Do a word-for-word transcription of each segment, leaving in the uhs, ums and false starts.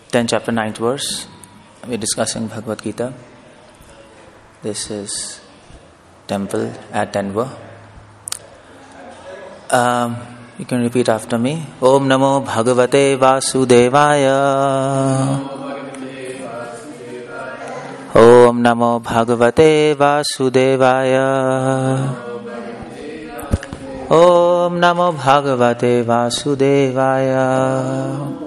tenth chapter, ninth verse. We're discussing Bhagavad Gita. This is temple at Denver. Um, you can repeat after me. Om Namo Bhagavate Vasudevaya. Om Namo Bhagavate Vasudevaya. Om Namo Bhagavate Vasudevaya.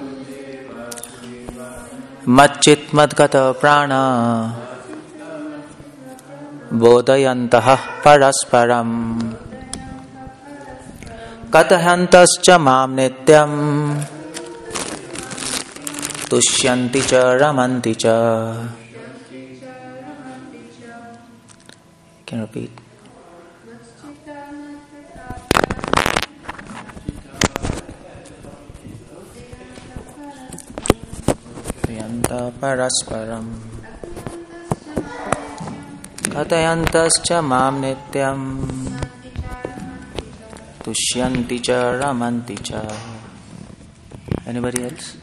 Matchit madgata prana bodhayantaha parasparam katahantascha mam nityam tushyanti cha ramanti cha. Can you repeat? Parasparam katayantascha mam nityam tushyanti cha ramanti cha. Anybody else?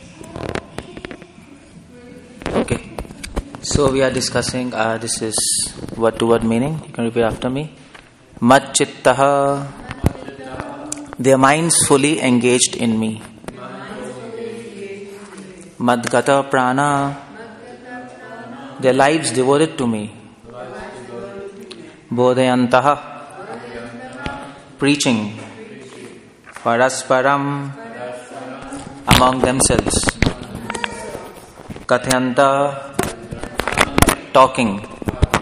Okay. So we are discussing, uh, this is word to word meaning. You can repeat after me. Matchittaha. Their minds fully engaged in me. Madgata prana, their lives devoted to me. Bodhayantaha, preaching. Parasparam, among themselves. Kathayanta, talking.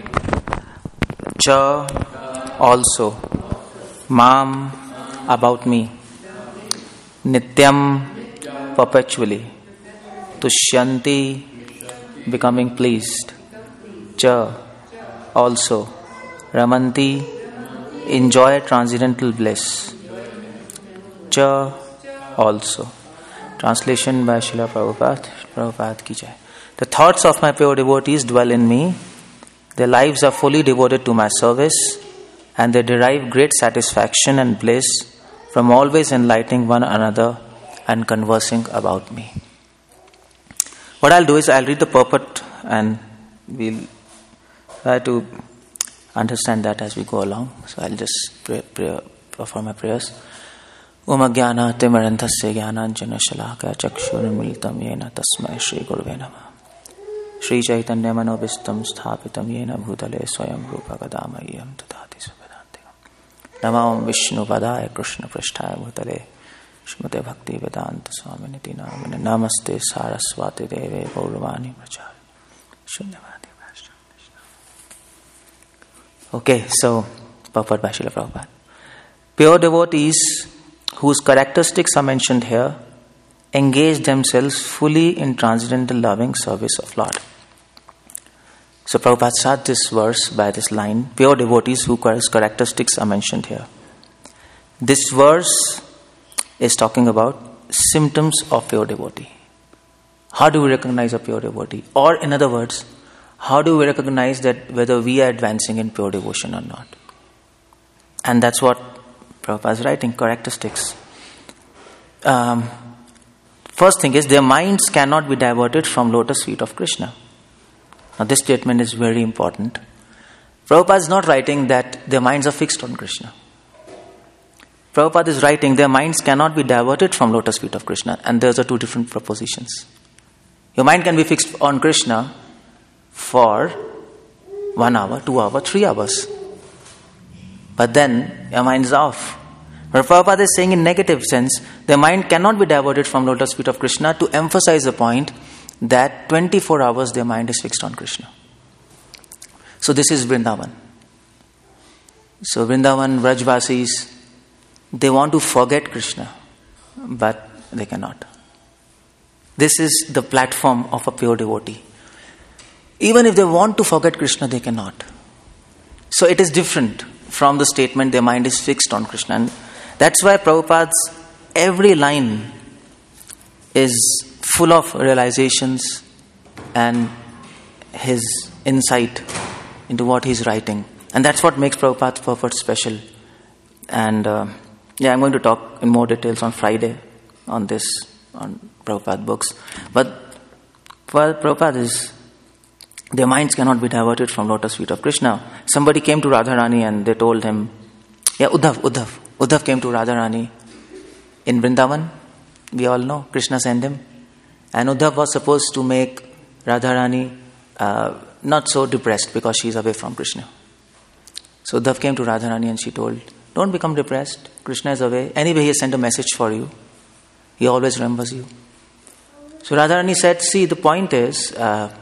Cha, also. Mam, about me. Nityam, perpetually. Tushyanti, becoming pleased. Cha, also. Ramanti, enjoy transcendental bliss. Cha, also. Translation by Srila Prabhupada. Prabhupada ki jai. The thoughts of my pure devotees dwell in me. Their lives are fully devoted to my service, and they derive great satisfaction and bliss from always enlightening one another and conversing about me. What I'll do is I'll read the purport and we'll try to understand that as we go along. So I'll just pray, pray, perform my prayers. Om Jnana Timaranthasya Jnananjana Shalakaya Chakshurmilitam Yena Tasmai Shri Gurave Namah. Shri Chaitanya Manobhistam Sthapitam Yena Bhutale Swayam Rupa Kadamayam Tadati Subhadantikam. Namam Vishnu Padaya Krishna Prishtaya Bhutale Shrimate Bhakti Vedanta Swami Niti Namane Namaste Saraswati Deve Gauravani Prachari Shunyavadi Vaishnava. Okay, so purport by Srila Prabhupada. Pure devotees whose characteristics are mentioned here engage themselves fully in transcendental loving service of Lord. So Prabhupada starts this verse by this line, pure devotees whose characteristics are mentioned here. This verse is talking about symptoms of pure devotee. How do we recognize a pure devotee? Or in other words, how do we recognize that whether we are advancing in pure devotion or not? And that's what Prabhupada is writing, characteristics. Um, first thing is, their minds cannot be diverted from lotus feet of Krishna. Now this statement is very important. Prabhupada is not writing that their minds are fixed on Krishna. Prabhupada is writing, their minds cannot be diverted from lotus feet of Krishna. And those are two different propositions. Your mind can be fixed on Krishna for one hour, two hours, three hours. But then your mind is off. But Prabhupada is saying in negative sense, their mind cannot be diverted from lotus feet of Krishna, to emphasize the point that twenty-four hours their mind is fixed on Krishna. So this is Vrindavan. So Vrindavan, Vrajvasis, they want to forget Krishna, but they cannot. This is the platform of a pure devotee. Even if they want to forget Krishna, they cannot. So it is different from the statement, their mind is fixed on Krishna. And that's why Prabhupada's every line is full of realizations and his insight into what he's writing. And that's what makes Prabhupada's purport special. And uh, yeah, I'm going to talk in more details on Friday on this, on Prabhupada books. But for Prabhupada is, their minds cannot be diverted from lotus feet of Krishna. Somebody came to Radharani and they told him, yeah, Uddhav, Uddhav. Uddhav came to Radharani in Vrindavan. We all know, Krishna sent him. And Uddhav was supposed to make Radharani uh, not so depressed because she is away from Krishna. So Uddhav came to Radharani and she told, don't become depressed. Krishna is away. Anyway, he has sent a message for you. He always remembers you. So Radharani said, see, the point is, uh,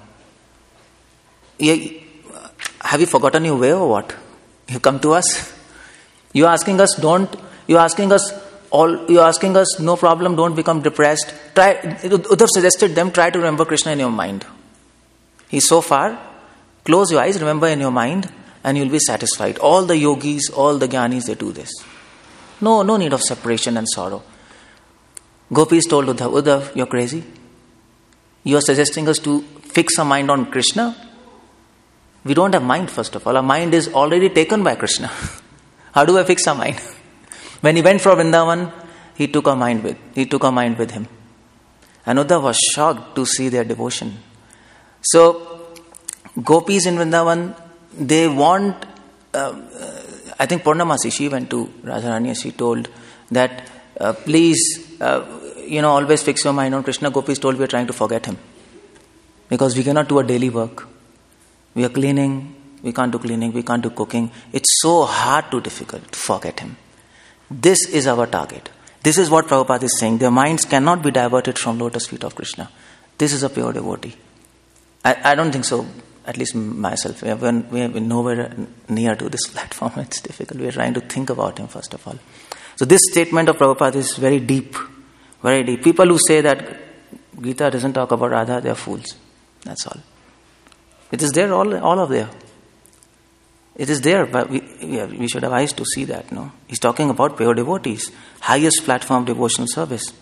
have you forgotten your way or what? You come to us. You are asking us, don't, you are asking us, all, you are asking us, no problem, don't become depressed. Try, Uddhav suggested them, try to remember Krishna in your mind. He's so far, close your eyes, remember in your mind, and you'll be satisfied. All the yogis, all the jnanis, they do this. No, no need of separation and sorrow. Gopis told Uddhav, Uddhav, you're crazy. You are suggesting us to fix our mind on Krishna. We don't have mind, first of all. Our mind is already taken by Krishna. How do I fix our mind? When he went for Vrindavan, he took our mind with, he took our mind with him. And Uddhav was shocked to see their devotion. So, gopis in Vrindavan, they want, uh, I think Purnamasi, she went to Radharani and she told that, uh, please, uh, you know, always fix your mind on Krishna. Gopis told, we are trying to forget him. Because we cannot do our daily work. We are cleaning, we can't do cleaning, we can't do cooking. It's so hard to difficult to forget him. This is our target. This is what Prabhupada is saying. Their minds cannot be diverted from lotus feet of Krishna. This is a pure devotee. I, I don't think so, at least myself. We are, we are nowhere near to this platform. It's difficult. We are trying to think about him, first of all. So this statement of Prabhupada is very deep. Very deep. People who say that Gita doesn't talk about Radha, they are fools. That's all. It is there, all, all of there. It is there, but we, we, have, we should have eyes to see that, no? He's talking about pure devotees, highest platform of devotional service.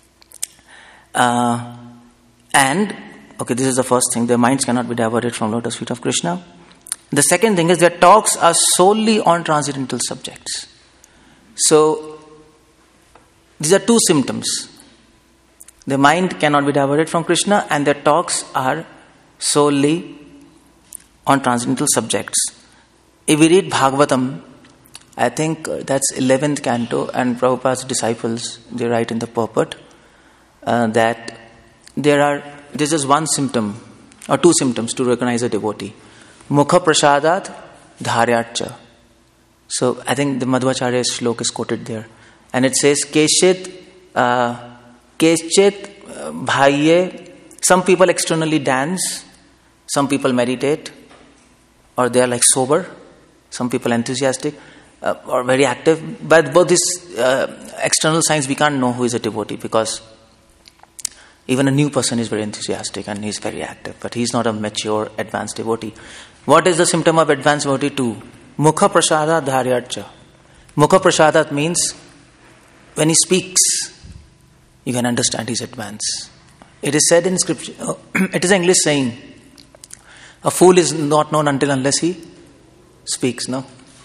Uh, and, okay, this is the first thing. Their minds cannot be diverted from lotus feet of Krishna. The second thing is their talks are solely on transcendental subjects. So, these are two symptoms. Their mind cannot be diverted from Krishna and their talks are solely on transcendental subjects. If we read Bhagavatam, I think that's eleventh canto, and Prabhupada's disciples, they write in the purport uh, that there are, this is one symptom, or two symptoms to recognize a devotee. Mukha prasadat dharyarcha. So I think the Madhvacharya's shlok is quoted there. And it says, Keshit, uh, Keshit bhaiye. Some people externally dance, some people meditate, or they are like sober. Some people enthusiastic uh, or very active. But both these uh, external signs, we can't know who is a devotee because even a new person is very enthusiastic and he's very active. But he's not a mature, advanced devotee. What is the symptom of advanced devotee too? Mukha prasada dharyarcha. Mukha prasada means when he speaks, you can understand he's advanced. It is said in scripture, it is an English saying, a fool is not known until unless he speaks, no?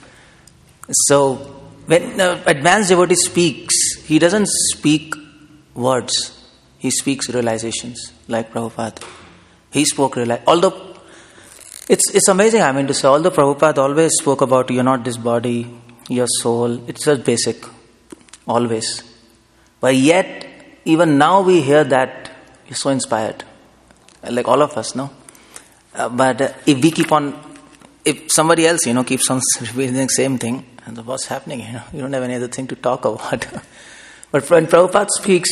So, when the advanced devotee speaks, he doesn't speak words. He speaks realizations, like Prabhupada. He spoke reali- Although, it's it's amazing, I mean to say, although Prabhupada always spoke about you're not this body, your soul, it's just basic, always. But yet, even now we hear that, you're so inspired. Like all of us, no? Uh, but uh, if we keep on, if somebody else, you know, keeps on repeating the same thing, and what's happening, you know, you don't have any other thing to talk about. But when Prabhupada speaks,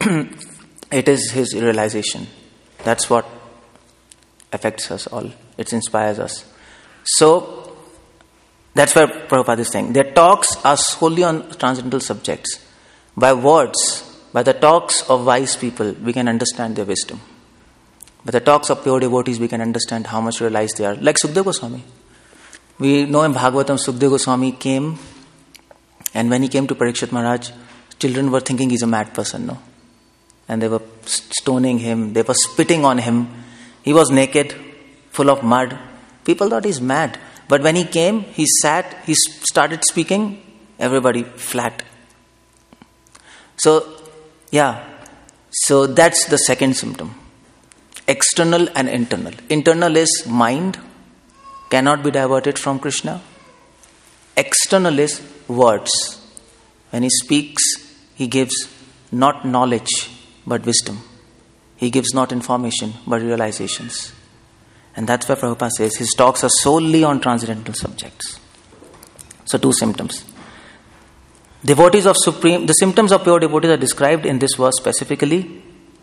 it is his realization. That's what affects us all. It inspires us. So, that's where Prabhupada is saying. Their talks are solely on transcendental subjects. By words, by the talks of wise people, we can understand their wisdom. By the talks of pure devotees, we can understand how much realized they are. Like Sukadeva Goswami. We know in Bhagavatam, Sukadeva Goswami came, and when he came to Parikshit Maharaj, children were thinking he's a mad person, no? And they were stoning him, they were spitting on him. He was naked, full of mud. People thought he's mad. But when he came, he sat, he started speaking, everybody flat. So, yeah. So that's the second symptom. External and internal. Internal is mind, cannot be diverted from Krishna. External is words. When he speaks, he gives not knowledge but wisdom. He gives not information but realizations. And that's why Prabhupada says his talks are solely on transcendental subjects. So two symptoms. Devotees of Supreme, the symptoms of pure devotees are described in this verse specifically.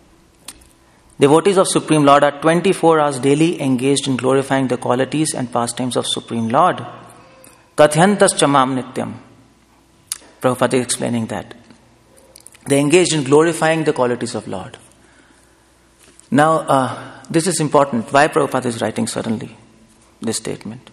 Devotees of Supreme Lord are twenty-four hours daily engaged in glorifying the qualities and pastimes of Supreme Lord. Kathyantas chamam nityam. Prabhupada is explaining that. They engaged in glorifying the qualities of Lord. Now, uh, this is important. Why Prabhupada is writing suddenly this statement?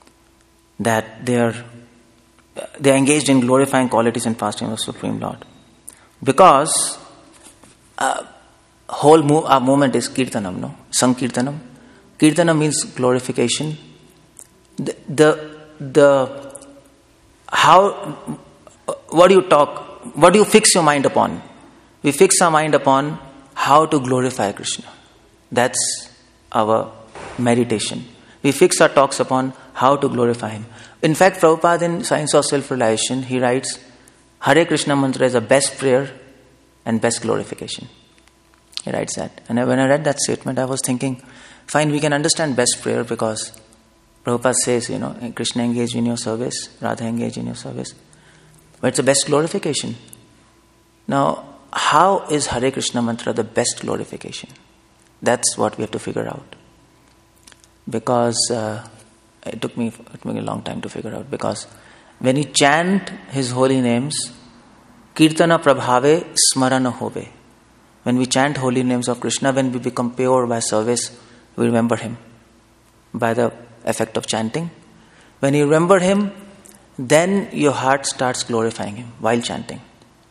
That they are, they are engaged in glorifying qualities and pastimes of Supreme Lord. Because uh, whole move, our movement is Kirtanam, no? Sankirtanam. Kirtanam means glorification. The, the, the, how, what do you talk, what do you fix your mind upon? We fix our mind upon how to glorify Krishna. That's our meditation. We fix our talks upon how to glorify Him. In fact, Prabhupada in Science of Self-Realization, he writes, Hare Krishna mantra is the best prayer and best glorification. He writes that. And when I read that statement, I was thinking, fine, we can understand best prayer because Prabhupada says, you know, Krishna engage in your service, Radha engage in your service. But it's the best glorification. Now, how is Hare Krishna mantra the best glorification? That's what we have to figure out. Because uh, it took me it took me a long time to figure out. Because when you chant His holy names, Kirtana prabhave smarana hove. When we chant holy names of Krishna, when we become pure by service, we remember Him by the effect of chanting. When you remember Him, then your heart starts glorifying Him while chanting.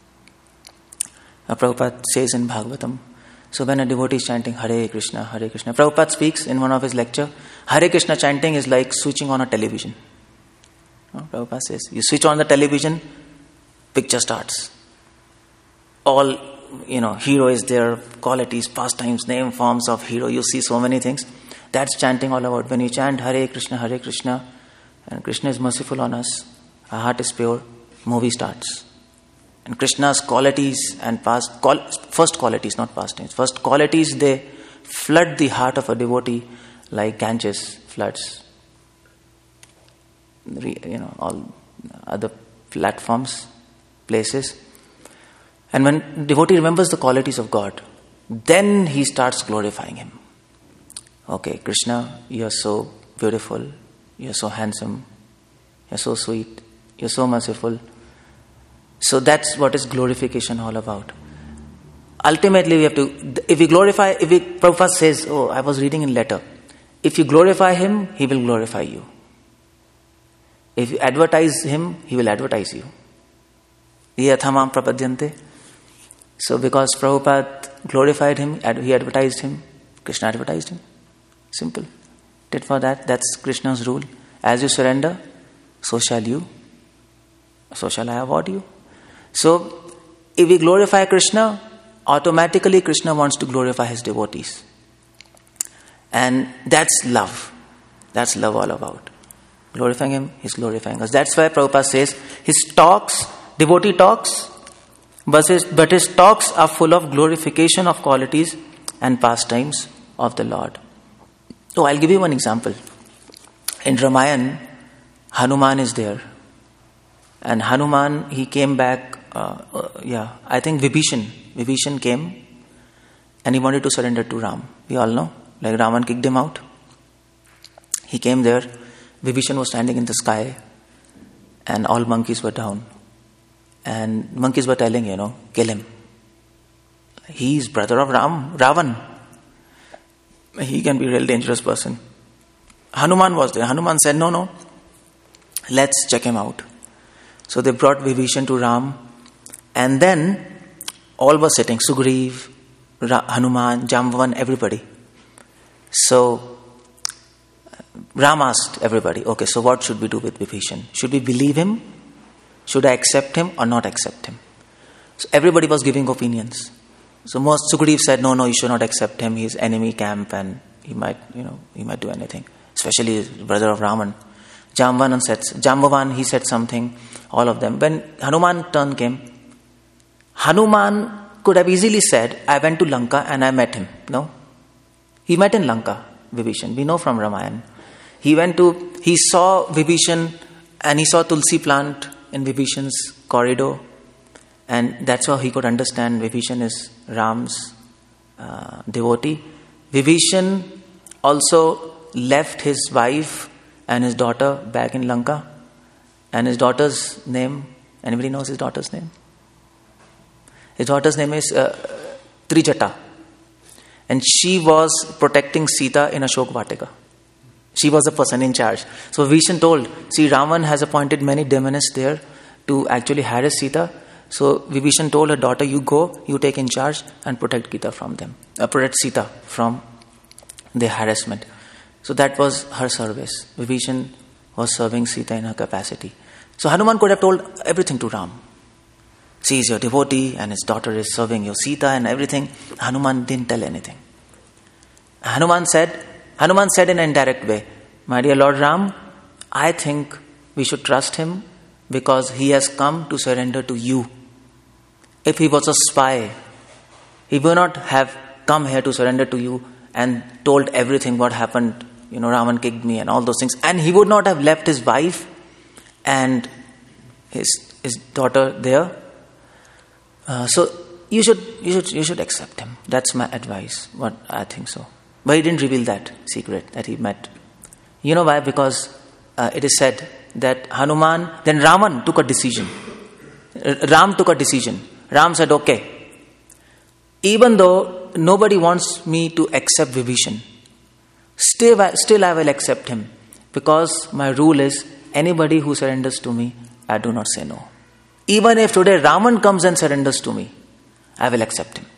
Now, Prabhupada says in Bhagavatam, so when a devotee is chanting Hare Krishna, Hare Krishna, Prabhupada speaks in one of his lecture, Hare Krishna chanting is like switching on a television. No, Prabhupada says, you switch on the television, picture starts. All, you know, hero is there, qualities, pastimes, name, forms of hero, you see so many things. That's chanting all about. When you chant Hare Krishna, Hare Krishna, and Krishna is merciful on us, our heart is pure, movie starts. And Krishna's qualities and past, first qualities, not past tense, first qualities, they flood the heart of a devotee like Ganges floods, you know, all other platforms, places. And when devotee remembers the qualities of God, then he starts glorifying Him. Okay, Krishna, you are so beautiful, you are so handsome, you are so sweet, you are so merciful. So that's what is glorification all about. Ultimately, we have to, if we glorify, if we, Prabhupada says, oh, I was reading in letter, if you glorify Him, He will glorify you. If you advertise Him, He will advertise you. Yathamam prapadyante. So because Prabhupada glorified Him, He advertised Him, Krishna advertised Him. Simple. Tit for that, that's Krishna's rule. As you surrender, so shall you, so shall I award you. So, if we glorify Krishna, automatically Krishna wants to glorify His devotees. And that's love. That's love all about. Glorifying Him, He's glorifying us. That's why Prabhupada says, His talks, devotee talks, but his, but his talks are full of glorification of qualities and pastimes of the Lord. Oh, I'll give you one example. In Ramayana, Hanuman is there. And Hanuman, he came back, uh, uh, yeah, I think Vibhishan. Vibhishan came and he wanted to surrender to Ram. We all know, like Ravan kicked him out. He came there, Vibhishan was standing in the sky and all monkeys were down. And monkeys were telling, you know, kill him. He is brother of Ram, Ravan. He can be a real dangerous person. Hanuman was there. Hanuman said, no, no, let's check him out. So they brought Vibhishan to Ram, and then all were sitting, Sugriv, Ra- Hanuman, Jamvan, everybody. So Ram asked everybody, okay, so what should we do with Vibhishan? Should we believe him? Should I accept him or not accept him? So everybody was giving opinions. So most Sukadeva said, no, no, you should not accept him. He is enemy camp and he might, you know, he might do anything. Especially his brother of Raman. Jambavan said, Jambavan, he said something. All of them. When Hanuman turn came, Hanuman could have easily said, I went to Lanka and I met him. No. He met in Lanka, Vibhishan. We know from Ramayana. He went to, he saw Vibhishan and he saw Tulsi plant in Vibhishan's corridor. And that's how he could understand Vibhishan is Ram's uh, devotee. Vibhishan also left his wife and his daughter back in Lanka. And his daughter's name, anybody knows his daughter's name? His daughter's name is uh, Trijata. And she was protecting Sita in Ashok Vatika. She was the person in charge. So Vibhishan told, see, Ravan has appointed many demonists there to actually harass Sita. So Vibhishan told her daughter, you go, you take in charge and protect Gita from them. Uh, protect Sita from their harassment. So that was her service. Vibhishan was serving Sita in her capacity. So Hanuman could have told everything to Ram. See, he's your devotee and his daughter is serving your Sita and everything. Hanuman didn't tell anything. Hanuman said, Hanuman said in an indirect way, my dear Lord Ram, I think we should trust him because he has come to surrender to you. If he was a spy, he would not have come here to surrender to you and told everything what happened. You know, Ravan kicked me and all those things. And he would not have left his wife and his his daughter there. Uh, so you should you should you should accept him. That's my advice. What I think so. But he didn't reveal that secret that he met. You know why? Because uh, it is said that Hanuman, then Raman took a decision. Ram took a decision. Ram said, okay, even though nobody wants me to accept Vibhishan, still, still I will accept him. Because my rule is, anybody who surrenders to me, I do not say no. Even if today Raman comes and surrenders to me, I will accept him.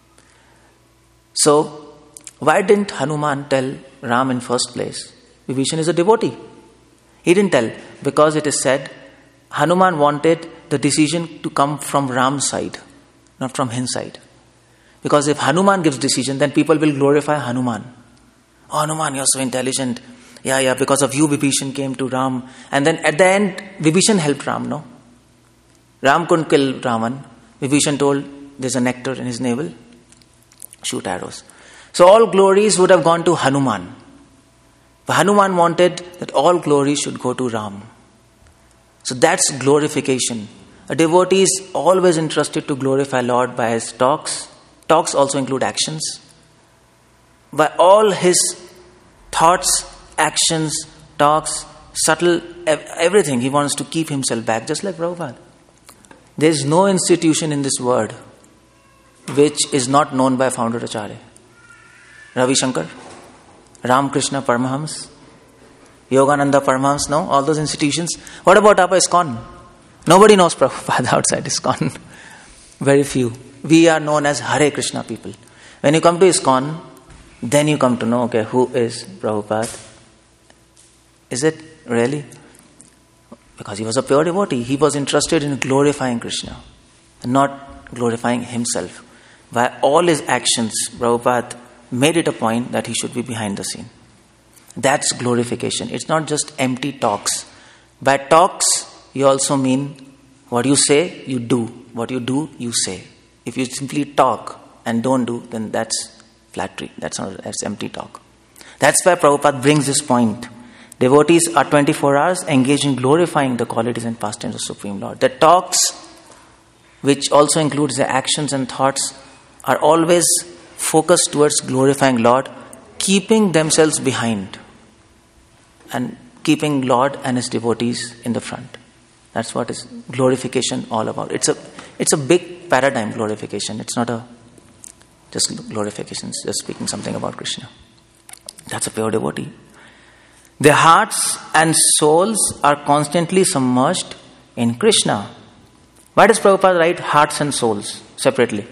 So, why didn't Hanuman tell Ram in first place? Vibhishan is a devotee. He didn't tell because it is said Hanuman wanted the decision to come from Ram's side, not from his side. Because if Hanuman gives decision, then people will glorify Hanuman. Oh, Hanuman, you're so intelligent. Yeah, yeah, because of you, Vibhishan came to Ram. And then at the end, Vibhishan helped Ram, no? Ram couldn't kill Raman. Vibhishan told, there's a nectar in his navel. Shoot arrows. So all glories would have gone to Hanuman. But Hanuman wanted that all glory should go to Ram. So that's glorification. A devotee is always interested to glorify Lord by his talks. Talks also include actions. By all his thoughts, actions, talks, subtle, everything, he wants to keep himself back, just like Prabhupada. There is no institution in this world which is not known by founder Acharya. Ravi Shankar, Ramakrishna Paramahams, Yogananda Paramahams, no? All those institutions. What about Abba ISKCON? Nobody knows Prabhupada outside ISKCON. Very few. We are known as Hare Krishna people. When you come to ISKCON, then you come to know, okay, who is Prabhupada? Is it really? Because he was a pure devotee. He was interested in glorifying Krishna, not glorifying himself. By all his actions, Prabhupada made it a point that he should be behind the scene. That's glorification. It's not just empty talks. By talks, you also mean what you say, you do. What you do, you say. If you simply talk and don't do, then that's flattery. That's not, that's empty talk. That's why Prabhupada brings this point. Devotees are twenty-four hours engaged in glorifying the qualities and pastimes of Supreme Lord. The talks, which also includes the actions and thoughts, are always focused towards glorifying Lord, keeping themselves behind and keeping Lord and his devotees in the front. That's what is glorification all about. It's a it's a big paradigm, glorification. It's not a just glorification, it's just speaking something about Krishna. That's a pure devotee. Their hearts and souls are constantly submerged in Krishna. Why does Prabhupada write hearts and souls separately?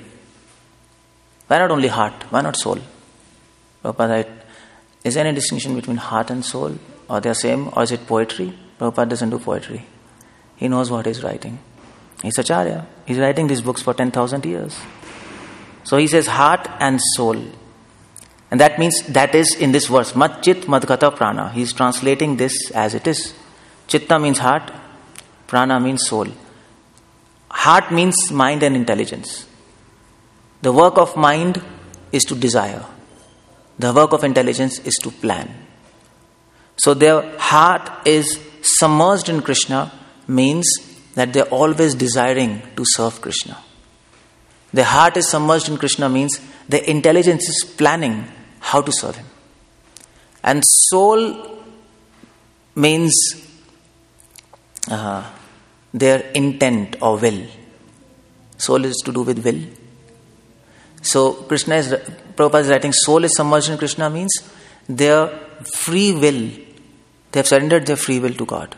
Why not only heart? Why not soul? Prabhupada write, is there any distinction between heart and soul? Or they are same? Or is it poetry? Prabhupada doesn't do poetry. He knows what he's writing. He's Acharya. He's writing these books for ten thousand years. So he says heart and soul. And that means, that is in this verse, Mat Chit Madgata Prana. He is translating this as it is. Chitta means heart, prana means soul. Heart means mind and intelligence. The work of mind is to desire. The work of intelligence is to plan. So their heart is submerged in Krishna, means that they're always desiring to serve Krishna. Their heart is submerged in Krishna means their intelligence is planning how to serve Him. And soul means uh, their intent or will. Soul is to do with will. So Krishna is, Prabhupada is writing, soul is submerged in Krishna means their free will. They have surrendered their free will to God.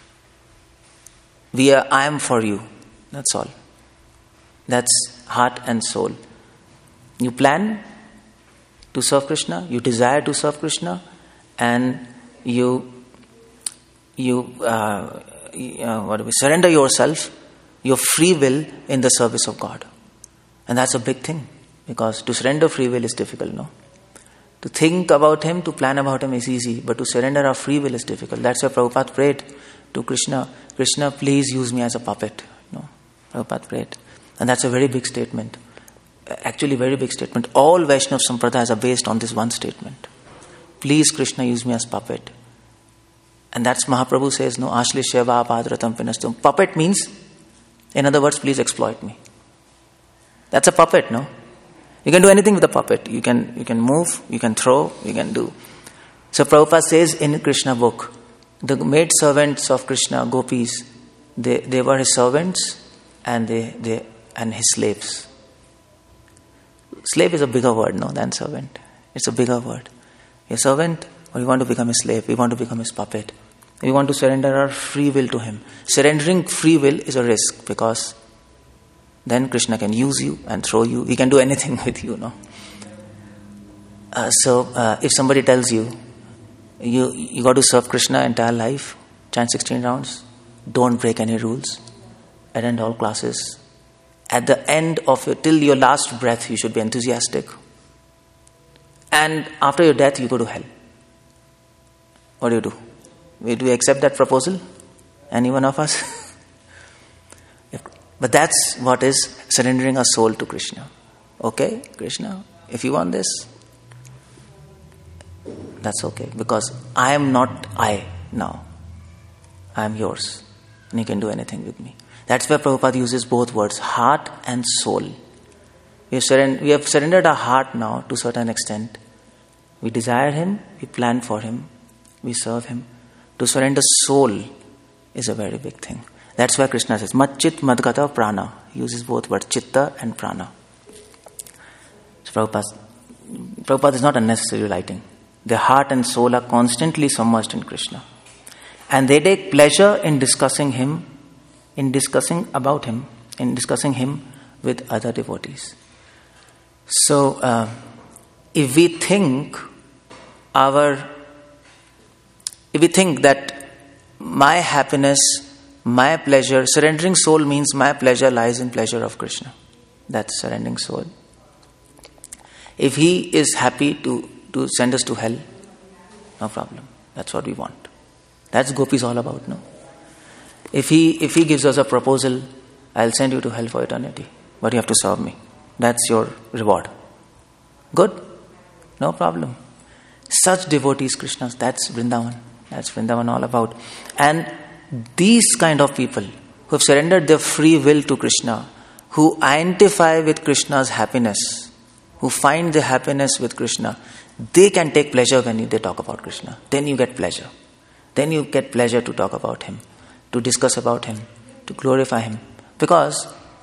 We are, I am for you. That's all. That's heart and soul. You plan to serve Krishna, you desire to serve Krishna, and you you, uh, uh, what do we surrender yourself, your free will in the service of God. And that's a big thing, because to surrender free will is difficult, no? To think about Him, to plan about Him is easy, but to surrender our free will is difficult. That's why Prabhupada prayed to Krishna, Krishna, please use me as a puppet. No, Prabhupada prayed. And that's a very big statement. Actually, very big statement. All Vaishnava Sampradayas are based on this one statement. Please, Krishna, use me as puppet. And that's Mahaprabhu says, no, Ashlishya padratam pinastum. Puppet means, in other words, please exploit me. That's a puppet, no? You can do anything with a puppet. You can you can move, you can throw, you can do. So Prabhupada says in Krishna book, the maid servants of Krishna, gopis, they, they were his servants and they, they and his slaves. Slave is a bigger word, no, than servant. It's a bigger word. A servant, or you want to become a slave, we want to become his puppet. We want to surrender our free will to him. Surrendering free will is a risk, because then Krishna can use you and throw you. He can do anything with you, no? Uh, so, uh, if somebody tells you, you you got to serve Krishna entire life, chant sixteen rounds, don't break any rules, attend all classes. At the end of your, till your last breath, you should be enthusiastic. And after your death, you go to hell. What do you do? Do we accept that proposal? Any one of us? But that's what is surrendering our soul to Krishna. Okay, Krishna, if you want this, that's okay. Because I am not I now. I am yours. And you can do anything with me. That's where Prabhupada uses both words, heart and soul. We have, surrend- we have surrendered our heart now to a certain extent. We desire Him, we plan for Him, we serve Him. To surrender soul is a very big thing. That's why Krishna says, Mat Chit Madgata Prana. He uses both words, Chitta and Prana. So Prabhupada, Prabhupada is not unnecessarily writing. Their heart and soul are constantly submerged in Krishna. And they take pleasure in discussing Him, in discussing about Him, in discussing Him with other devotees. So, uh, if we think our, if we think that my happiness, my pleasure, surrendering soul means my pleasure lies in pleasure of Krishna. That's surrendering soul. If He is happy to, to send us to hell, no problem. That's what we want. That's gopis all about, no? If he if he gives us a proposal, I'll send you to hell for eternity, but you have to serve me. That's your reward. Good? No problem. Such devotees, Krishnas, that's Vrindavan. That's Vrindavan all about. And these kind of people who have surrendered their free will to Krishna, who identify with Krishna's happiness, who find their happiness with Krishna, they can take pleasure when they talk about Krishna. Then you get pleasure. Then you get pleasure to talk about Him, to discuss about Him, to glorify Him. Because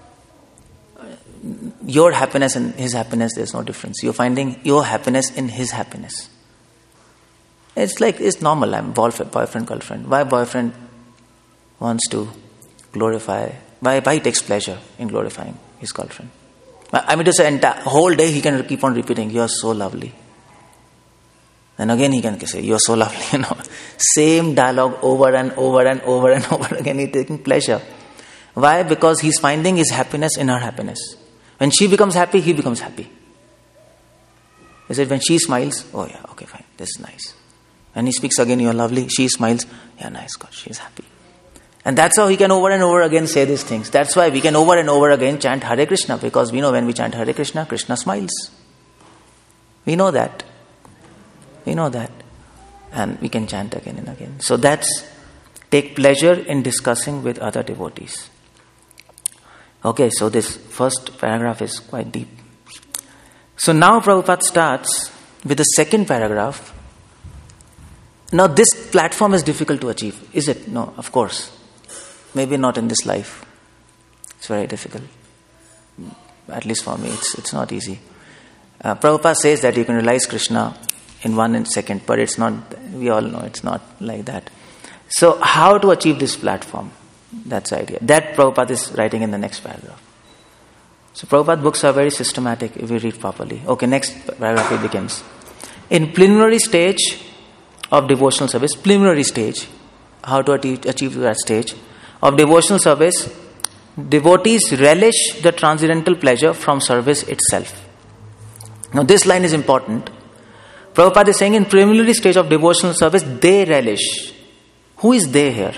your happiness and His happiness, there's no difference. You're finding your happiness in His happiness. It's like, it's normal. I'm boyfriend, girlfriend. Why boyfriend wants to glorify, why, why he takes pleasure in glorifying his girlfriend? I mean, just a whole day he can keep on repeating, you are so lovely. And again he can say, you are so lovely, you know. Same dialogue over and over and over and over again. He's taking pleasure. Why? Because he's finding his happiness in her happiness. When she becomes happy, he becomes happy. He said, when she smiles, oh yeah, okay, fine, this is nice. When he speaks again, you're lovely, she smiles, yeah, nice, God, she's happy. And that's how he can over and over again say these things. That's why we can over and over again chant Hare Krishna, because we know when we chant Hare Krishna, Krishna smiles. We know that. We know that. And we can chant again and again. So that's, take pleasure in discussing with other devotees. Okay, so this first paragraph is quite deep. So now Prabhupada starts with the second paragraph. Now this platform is difficult to achieve. Is it? No, of course. Maybe not in this life. It's very difficult. At least for me, it's it's not easy. Uh, Prabhupada says that you can realize Krishna in one second, but it's not, we all know it's not like that. So how to achieve this platform? That's the idea. That Prabhupada is writing in the next paragraph. So Prabhupada books are very systematic if we read properly. Okay, next paragraph it begins. In preliminary stage of devotional service, preliminary stage, how to achieve, achieve that stage of devotional service, devotees relish the transcendental pleasure from service itself. Now this line is important. Prabhupada is saying in preliminary stage of devotional service, they relish. Who is they here?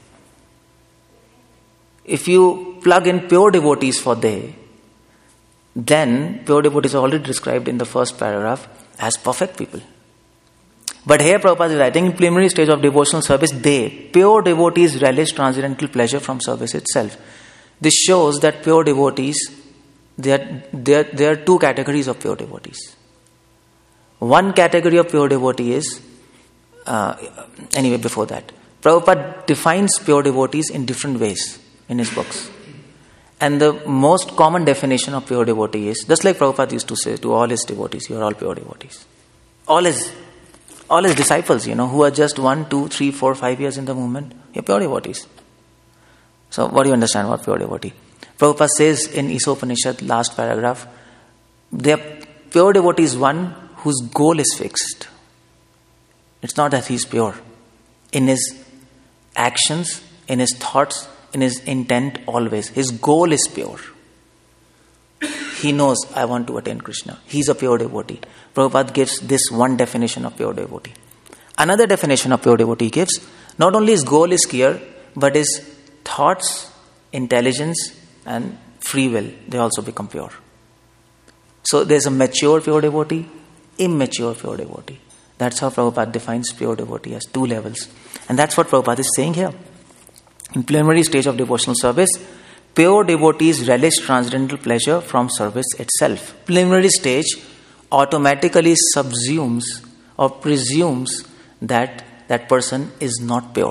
If you plug in pure devotees for they, then pure devotees are already described in the first paragraph as perfect people. But here Prabhupada is writing in preliminary stage of devotional service, they, pure devotees relish transcendental pleasure from service itself. This shows that pure devotees, there, there, there are two categories of pure devotees. One category of pure devotee is, uh, anyway, before that, Prabhupada defines pure devotees in different ways in his books. And the most common definition of pure devotee is, just like Prabhupada used to say to all his devotees, you are all pure devotees. All his, all his disciples, you know, who are just one, two, three, four, five years in the movement, you're pure devotees. So what do you understand about pure devotee? Prabhupada says in Isopanishad, last paragraph, their pure devotee is one whose goal is fixed. It's not that he's pure. In his actions, in his thoughts, in his intent, always. His goal is pure. He knows, I want to attain Krishna. He's a pure devotee. Prabhupada gives this one definition of pure devotee. Another definition of pure devotee gives, not only his goal is clear, but his thoughts, intelligence, and free will, they also become pure. So there's a mature pure devotee, immature pure devotee. That's how Prabhupada defines pure devotee as two levels. And that's what Prabhupada is saying here. In preliminary stage of devotional service, pure devotees relish transcendental pleasure from service itself. Preliminary stage automatically subsumes or presumes that that person is not pure.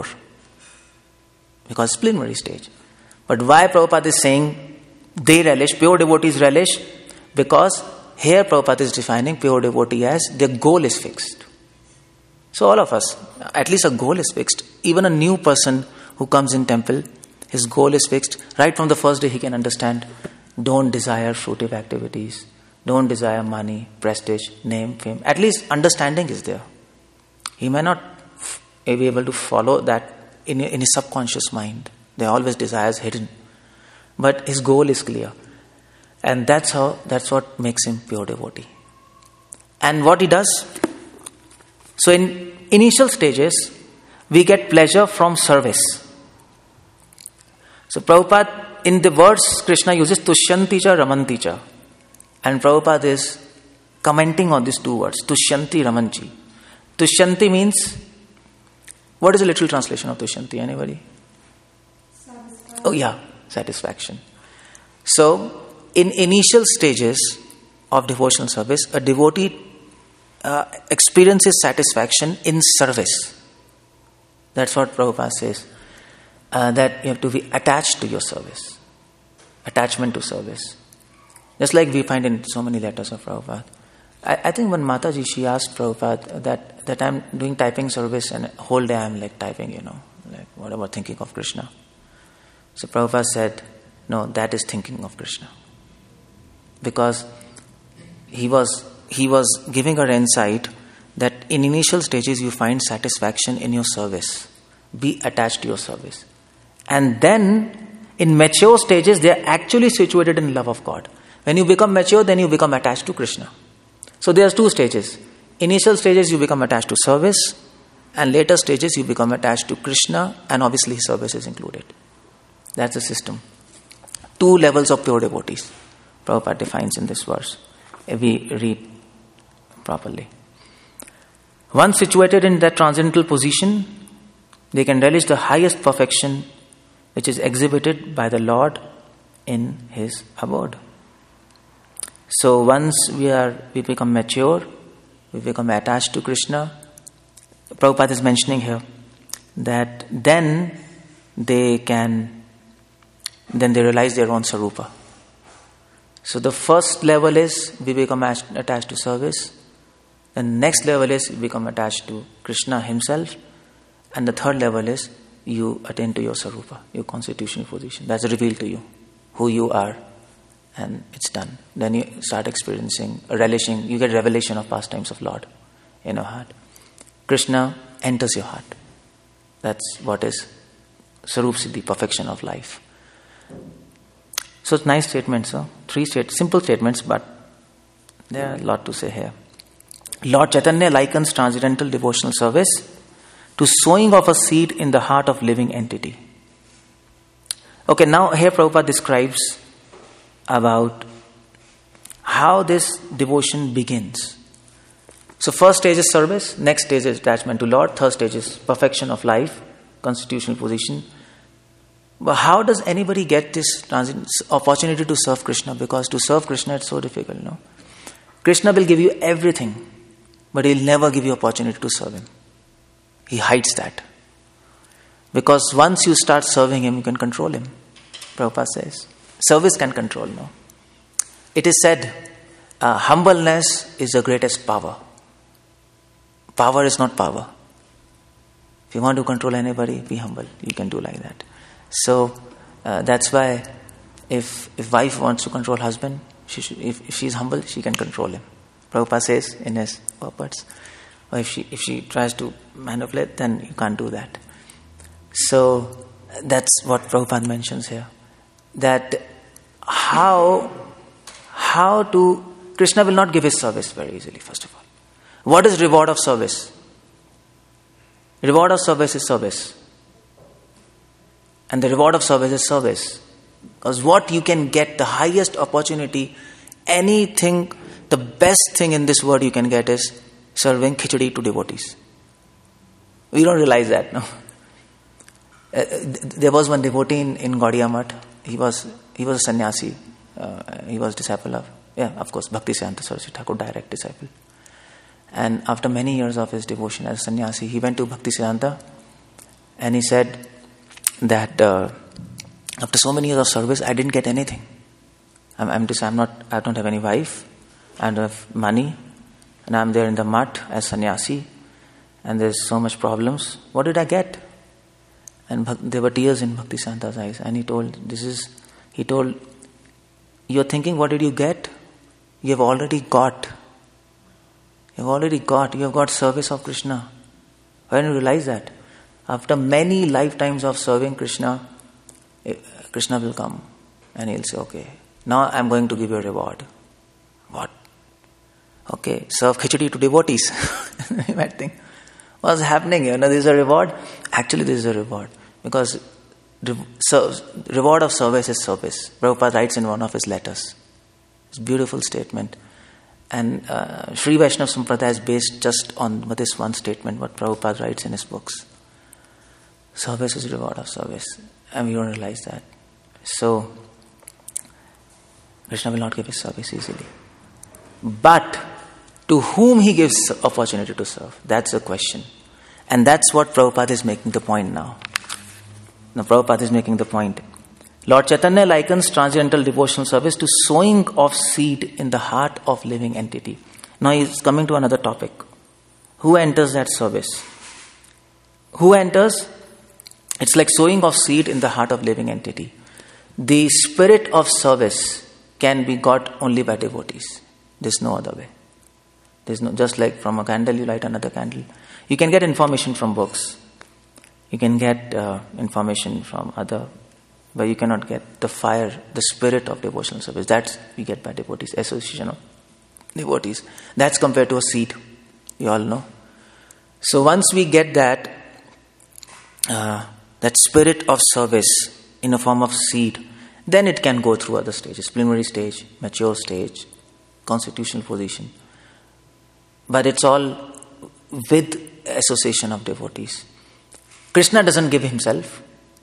Because it's preliminary stage. But why Prabhupada is saying they relish, pure devotees relish? Because here Prabhupada is defining pure devotee as their goal is fixed. So all of us, at least a goal is fixed. Even a new person who comes in temple, his goal is fixed. Right from the first day he can understand, don't desire fruitive activities, don't desire money, prestige, name, fame. At least understanding is there. He may not f- be able to follow that in, in his subconscious mind. There are always desires hidden. But his goal is clear. And that's how, that's what makes him pure devotee. And what he does, so in initial stages, we get pleasure from service. So Prabhupada, in the words Krishna uses, Tushyanti cha Ramanti cha. And Prabhupada is commenting on these two words, Tushyanti Ramanchi. Tushyanti means, what is the literal translation of Tushyanti? Anybody? Satisfaction. Oh yeah, satisfaction. So, in initial stages of devotional service, a devotee uh, experiences satisfaction in service. That's what Prabhupada says. Uh, that you have to be attached to your service. Attachment to service. Just like we find in so many letters of Prabhupada. I, I think when Mataji, she asked Prabhupada that, that I'm doing typing service and whole day I'm like typing, you know, like what about thinking of Krishna? So Prabhupada said, no, that is thinking of Krishna. Because he was he was giving her insight that in initial stages you find satisfaction in your service. Be attached to your service. And then in mature stages they are actually situated in love of God. When you become mature, then you become attached to Krishna. So there's two stages. Initial stages you become attached to service, and later stages you become attached to Krishna, and obviously his service is included. That's the system. Two levels of pure devotees, Prabhupada defines in this verse, if we read properly. Once situated in that transcendental position, they can relish the highest perfection which is exhibited by the Lord in his abode. So once we are, we become mature, we become attached to Krishna, Prabhupada is mentioning here that then they can, then they realize their own sarupa. So the first level is we become attached to service. The next level is you become attached to Krishna himself. And the third level is you attain to your sarupa, your constitutional position. That's revealed to you, who you are. And it's done. Then you start experiencing, relishing, you get revelation of pastimes of Lord in your heart. Krishna enters your heart. That's what is Sarup Siddhi, perfection of life. So it's nice statements, huh? Three state, simple statements, but there are a lot to say here. Lord Chaitanya likens transcendental devotional service to sowing of a seed in the heart of living entity. Okay, now here Prabhupada describes about how this devotion begins. So first stage is service, next stage is attachment to Lord, third stage is perfection of life, constitutional position. But how does anybody get this opportunity to serve Krishna? Because to serve Krishna it's so difficult, no? Krishna will give you everything, but he'll never give you opportunity to serve him. He hides that. Because once you start serving him, you can control him. Prabhupada says. Service can control, no? It is said, uh, humbleness is the greatest power. Power is not power. If you want to control anybody, be humble. You can do like that. So uh, that's why if if wife wants to control husband, she should, if, if she is humble, she can control him. Prabhupada says in his purports. Or if she if she tries to manipulate, then you can't do that. So that's what Prabhupada mentions here. That how how to Krishna will not give his service very easily, first of all. What is reward of service? Reward of service is service. And the reward of service is service. Because what you can get, the highest opportunity, anything, the best thing in this world you can get is serving khichdi to devotees. We don't realize that, no? Uh, there was one devotee in, in Gaudiya Math. He was he was a sannyasi. Uh, he was disciple of, yeah, of course, Bhaktisiddhanta Saraswati Thakur, direct disciple. And after many years of his devotion as a sannyasi, he went to Bhaktisiddhanta and he said that uh, after so many years of service, I didn't get anything. I'm, I'm just, I'm not, I don't have any wife, I don't have money, and I'm there in the mud as sannyasi, and there's so much problems. What did I get? And there were tears in Bhaktisiddhanta's eyes, and he told, "This is," he told, "You're thinking, what did you get? You have already got. You have already got. You have got service of Krishna. Why don't you realize that? After many lifetimes of serving Krishna, Krishna will come and he'll say, okay, now I'm going to give you a reward." What? Okay, serve khichdi to devotees. You might think, what's happening here? No, this is a reward. Actually, this is a reward. Because re- so, reward of service is service. Prabhupada writes in one of his letters. It's a beautiful statement. And uh, Sri Vaishnava Sampradaya is based just on this one statement, what Prabhupada writes in his books. Service is reward of service. And we don't realize that. So, Krishna will not give his service easily. But to whom he gives opportunity to serve, that's the question. And that's what Prabhupada is making the point now. Now Prabhupada is making the point. Lord Chaitanya likens transcendental devotional service to sowing of seed in the heart of living entity. Now he is coming to another topic. Who enters that service? Who enters? It's like sowing of seed in the heart of living entity. The spirit of service can be got only by devotees. There's no other way. There's no, just like from a candle you light another candle. You can get information from books. You can get uh, information from other but you cannot get the fire, the spirit of devotional service. That's we get by devotees, association of devotees. That's compared to a seed. You all know. So once we get that, uh, that spirit of service in a form of seed, then it can go through other stages, preliminary stage, mature stage, constitutional position. But it's all with association of devotees. Krishna doesn't give himself,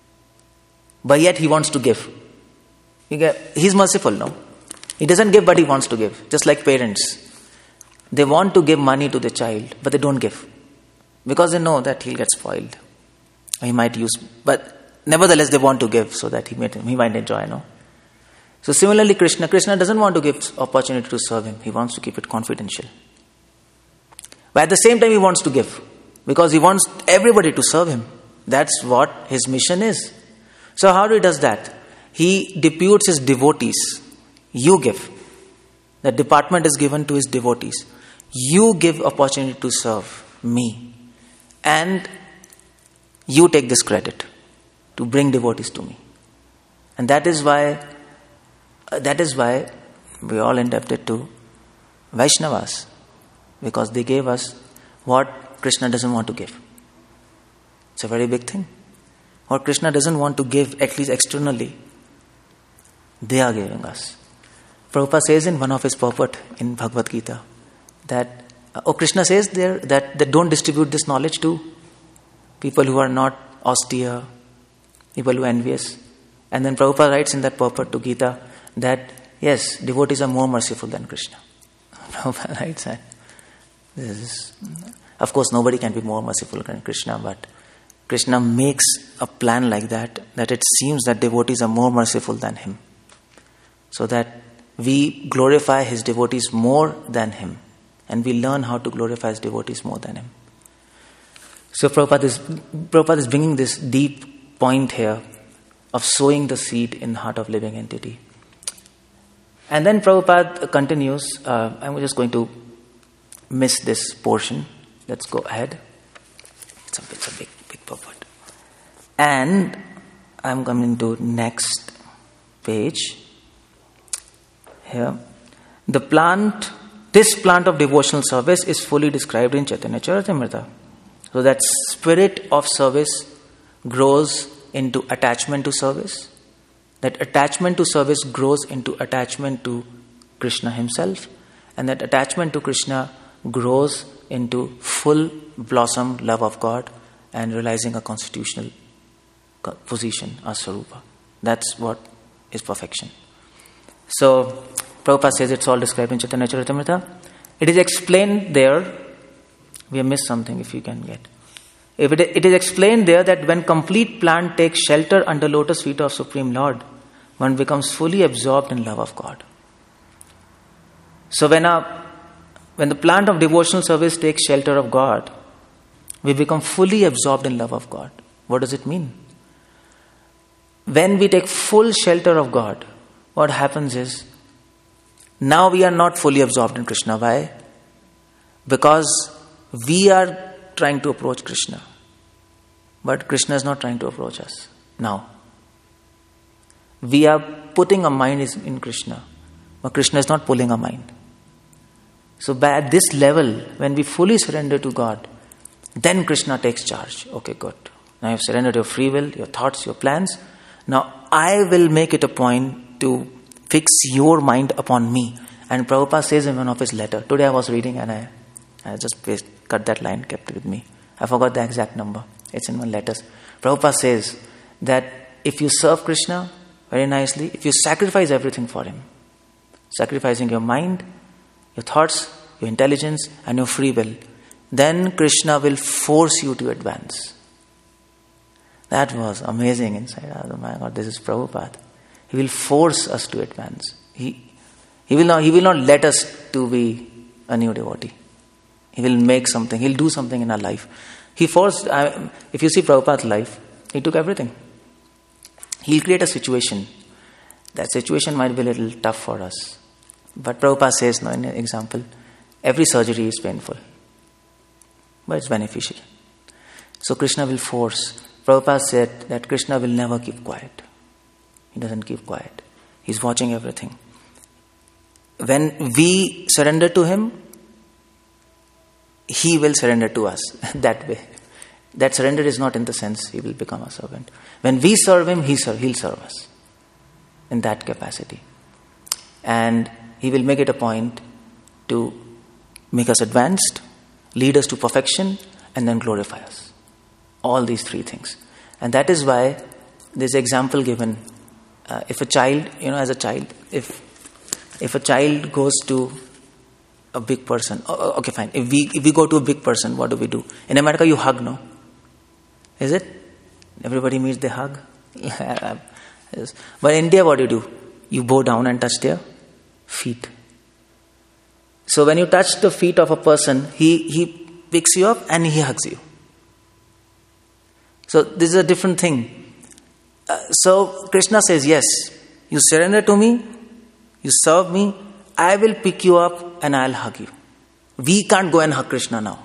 but yet he wants to give. You get, he's merciful, no? He doesn't give, but he wants to give. Just like parents. They want to give money to the child, but they don't give. Because they know that he'll get spoiled. He might use, but nevertheless they want to give so that he might, he might enjoy, no? So similarly Krishna, Krishna doesn't want to give opportunity to serve him. He wants to keep it confidential. But at the same time he wants to give. Because he wants everybody to serve him. That's what his mission is. So how he does that? He deputes his devotees. You give. The department is given to his devotees. You give opportunity to serve me. And you take this credit to bring devotees to me. And that is why uh, that is why we are all indebted to Vaishnavas. Because they gave us what Krishna doesn't want to give. It's a very big thing. What Krishna doesn't want to give, at least externally, they are giving us. Prabhupada says in one of his purport in Bhagavad Gita that, oh, Krishna says there that they don't distribute this knowledge to people who are not austere, people who are envious. And then Prabhupada writes in that purport to Gita that, yes, devotees are more merciful than Krishna. Prabhupada writes that. This is, of course, nobody can be more merciful than Krishna, but Krishna makes a plan like that, that it seems that devotees are more merciful than him. So that we glorify his devotees more than him. And we learn how to glorify his devotees more than him. So Prabhupada is, Prabhupada is bringing this deep point here of sowing the seed in the heart of living entity. And then Prabhupada continues, uh, I'm just going to miss this portion. Let's go ahead. It's a, it's a big, big purport. And I'm coming to next page. Here. The plant, this plant of devotional service is fully described in Chaitanya Charitamrita. So that spirit of service grows into attachment to service. That attachment to service grows into attachment to Krishna himself. And that attachment to Krishna grows into full blossom love of God and realizing a constitutional position, Aswarupa. That's what is perfection. So, Prabhupada says it's all described in Chaitanya Charitamrita. It is explained there, we have missed something if you can get. If it, it is explained there that when complete plant takes shelter under lotus feet of Supreme Lord, one becomes fully absorbed in love of God. So when a When the plant of devotional service takes shelter of God, we become fully absorbed in love of God. What does it mean? When we take full shelter of God, what happens is, now we are not fully absorbed in Krishna. Why? Because we are trying to approach Krishna. But Krishna is not trying to approach us. Now, we are putting our mind in Krishna, but Krishna is not pulling our mind. So by at this level, when we fully surrender to God, then Krishna takes charge. Okay, good. Now you've surrendered your free will, your thoughts, your plans. Now I will make it a point to fix your mind upon me. And Prabhupada says in one of his letters, today I was reading and I, I just paste, cut that line, kept it with me. I forgot the exact number. It's in one letters. Prabhupada says that if you serve Krishna very nicely, if you sacrifice everything for him, sacrificing your mind, your thoughts, your intelligence, and your free will, then Krishna will force you to advance. That was amazing inside. Oh my God, this is Prabhupada. He will force us to advance. He, he will not, he will not let us to be a new devotee. He will make something. He'll do something in our life. He forced. Uh, if you see Prabhupada's life, he took everything. He'll create a situation. That situation might be a little tough for us. But Prabhupada says, no, in an example, every surgery is painful, but it's beneficial. So Krishna will force. Prabhupada said that Krishna will never keep quiet. He doesn't keep quiet. He's watching everything. When we surrender to Him, He will surrender to us that way. That surrender is not in the sense He will become a servant. When we serve Him, He serve, He'll serve us in that capacity. And He will make it a point to make us advanced, lead us to perfection, and then glorify us. All these three things. And that is why there's an example given. Uh, if a child, you know, as a child, if if a child goes to a big person, oh, okay, fine. If we if we go to a big person, what do we do? In America, you hug, no? Is it? Everybody meets, they hug. Yes. But in India, what do you do? You bow down and touch their feet. So when you touch the feet of a person, he he picks you up and he hugs you. So this is a different thing. Uh, so Krishna says, yes, you surrender to me, you serve me, I will pick you up and I'll hug you. We can't go and hug Krishna now.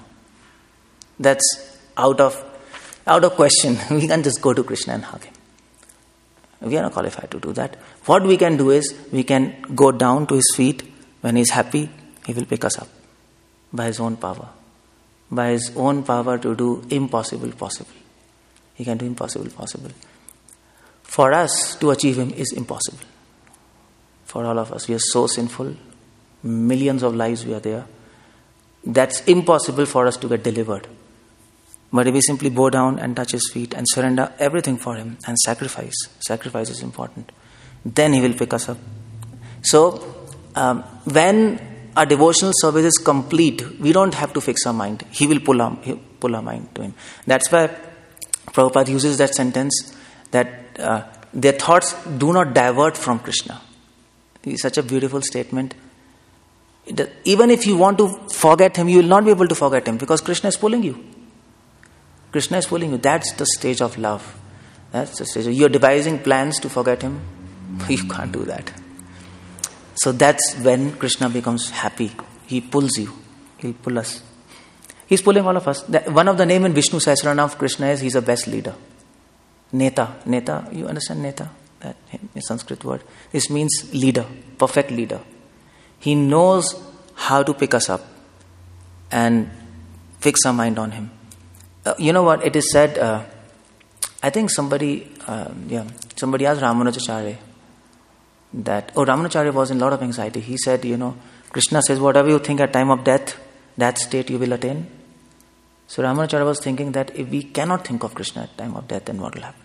That's out of out of question. We can't just go to Krishna and hug him. We are not qualified to do that. What we can do is, we can go down to his feet. When he's happy, he will pick us up by his own power. By his own power to do impossible possible. He can do impossible possible. For us to achieve him is impossible. For all of us, we are so sinful. Millions of lives we are there. That's impossible for us to get delivered. But if we simply bow down and touch his feet and surrender everything for him and sacrifice, sacrifice is important, then he will pick us up. So, um, when our devotional service is complete, we don't have to fix our mind. He will pull our, he'll pull our mind to him. That's why Prabhupada uses that sentence that uh, their thoughts do not divert from Krishna. It's such a beautiful statement. It, even if you want to forget him, you will not be able to forget him because Krishna is pulling you. Krishna is pulling you. That's the stage of love. That's the stage. You're devising plans to forget him. You can't do that. So that's when Krishna becomes happy. He pulls you. He'll pull us. He's pulling all of us. One of the name in Vishnu Sahasranam of Krishna is he's a best leader. Neta. Neta, you understand Neta? That is Sanskrit word. This means leader, perfect leader. He knows how to pick us up and fix our mind on him. Uh, you know what? It is said, uh, I think somebody, uh, yeah, somebody asked Ramanujacharya that, oh, Ramanujacharya was in a lot of anxiety. He said, you know, Krishna says, whatever you think at time of death, that state you will attain. So Ramanujacharya was thinking that if we cannot think of Krishna at time of death, then what will happen?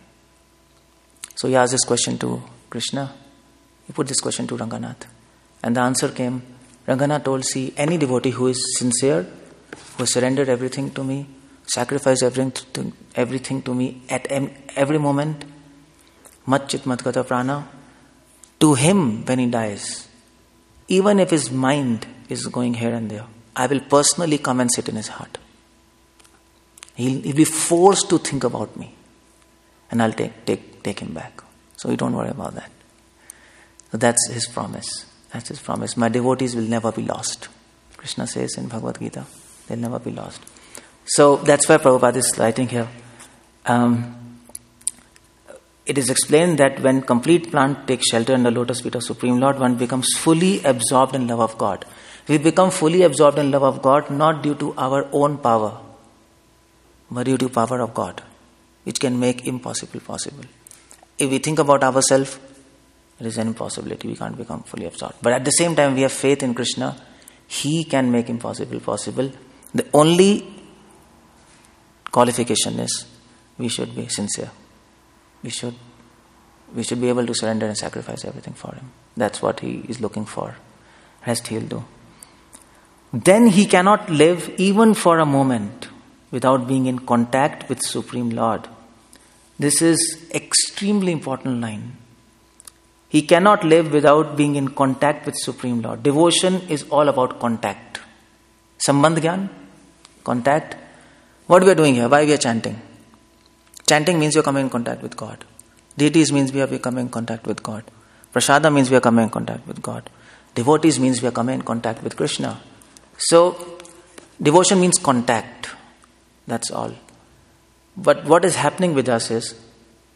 So he asked this question to Krishna. He put this question to Ranganath. And the answer came, Ranganath told, see, any devotee who is sincere, who has surrendered everything to me, sacrificed everything to, everything to me at every moment, mat chit mat gata prana, to him when he dies, even if his mind is going here and there, I will personally come and sit in his heart. He'll, he'll be forced to think about me. And I'll take, take, take him back. So you don't worry about that. So that's his promise. That's his promise. My devotees will never be lost. Krishna says in Bhagavad Gita, they'll never be lost. So that's why Prabhupada is writing here. Um, it is explained that when complete plant takes shelter in the lotus feet of Supreme Lord, one becomes fully absorbed in love of God. We become fully absorbed in love of God not due to our own power, but due to power of God, which can make impossible possible. If we think about ourselves, it is an impossibility. We can't become fully absorbed. But at the same time, we have faith in Krishna. He can make impossible possible. The only qualification is we should be sincere. We should we should be able to surrender and sacrifice everything for him. That's what he is looking for. Rest he'll do. Then he cannot live even for a moment without being in contact with Supreme Lord. This is extremely important line. He cannot live without being in contact with Supreme Lord. Devotion is all about contact. Sambandh Gyan, contact. What we are doing here, why we are chanting? Chanting means you are coming in contact with God. Deities means we are coming in contact with God. Prasada means we are coming in contact with God. Devotees means we are coming in contact with Krishna. So, devotion means contact. That's all. But what is happening with us is,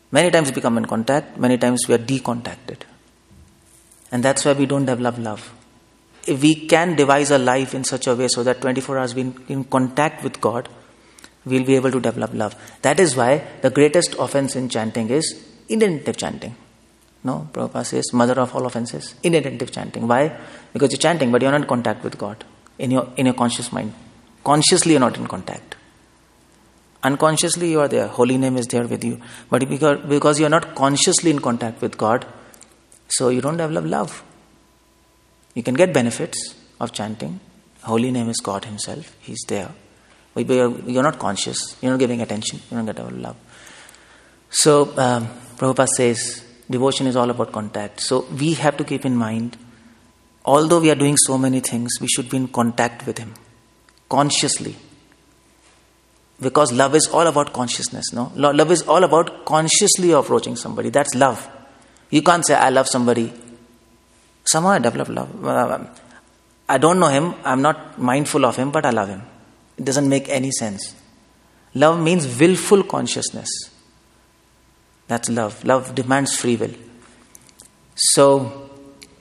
Many times we become in contact, many times we are decontacted. And that's why we don't develop love. If we can devise a life in such a way so that twenty-four hours we're in contact with God, we'll be able to develop love. That is why the greatest offense in chanting is inattentive chanting. No, Prabhupada says, mother of all offenses, inattentive chanting. Why? Because you're chanting, but you're not in contact with God in your in your conscious mind. Consciously, you're not in contact. Unconsciously, you are there. Holy name is there with you. But because, because you're not consciously in contact with God, so you don't develop love. You can get benefits of chanting. Holy name is God Himself. He's there. But you're not conscious. You're not giving attention. You don't get love. So, um, Prabhupada says, devotion is all about contact. So, we have to keep in mind, although we are doing so many things, we should be in contact with Him. Consciously. Because love is all about consciousness, no? Love is all about consciously approaching somebody. That's love. You can't say, I love somebody. Somehow I develop love. I don't know him, I'm not mindful of him, but I love him. It doesn't make any sense. Love means willful consciousness. That's love. Love demands free will. So,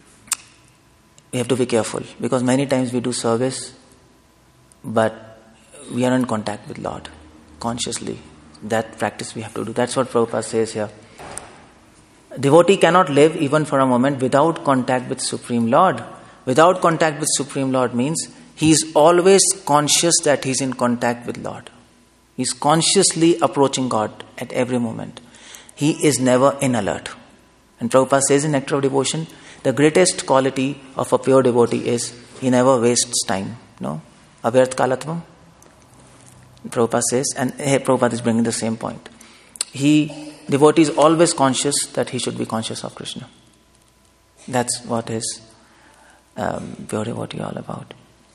we have to be careful. Because many times we do service, but we are in contact with Lord consciously. That practice we have to do. That's what Prabhupada says here. Devotee cannot live even for a moment without contact with Supreme Lord. Without contact with Supreme Lord means he is always conscious that he is in contact with Lord. He is consciously approaching God at every moment. He is never in alert. And Prabhupada says in Nectar of Devotion, the greatest quality of a pure devotee is he never wastes time. No? Avyarth kalatvam. Prabhupada says, and hey, Prabhupada is bringing the same point. He, devotee is always conscious that he should be conscious of Krishna. That's what his um, pure devotee all about.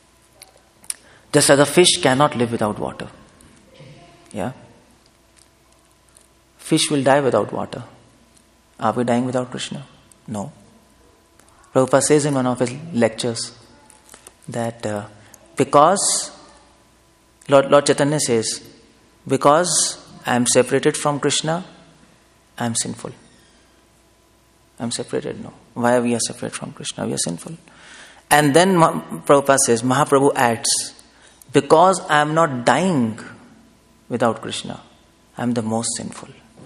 Just as a fish cannot live without water. Yeah? Fish will die without water. Are we dying without Krishna? No. Prabhupada says in one of his lectures that uh, because Lord, Lord Chaitanya says, because I am separated from Krishna, I am sinful. I am separated, no. Why are we are separate from Krishna? We are sinful. And then Prabhupada says, Mahaprabhu adds, because I am not dying without Krishna, I am the most sinful.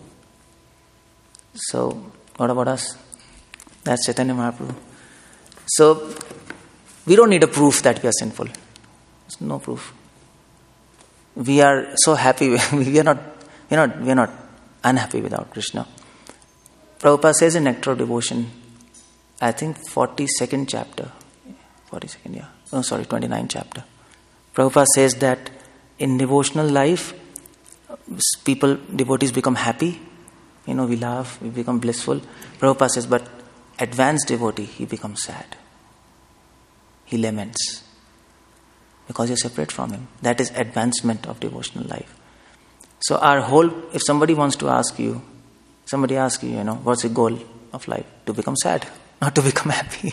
So, what about us? That's Chaitanya Mahaprabhu. So, we don't need a proof that we are sinful. There's no proof. We are so happy. We are not. We are not. We are not unhappy without Krishna. Prabhupada says in Nectar of Devotion, I think forty-second chapter, forty-second, yeah. Oh, sorry, twenty-ninth chapter. Prabhupada says that in devotional life, people, devotees become happy. You know, we laugh, we become blissful. Prabhupada says, but advanced devotee, he becomes sad. He laments. Because you're separate from him. That is advancement of devotional life. So our whole, if somebody wants to ask you, somebody asks you, you know, what's the goal of life? To become sad, not to become happy.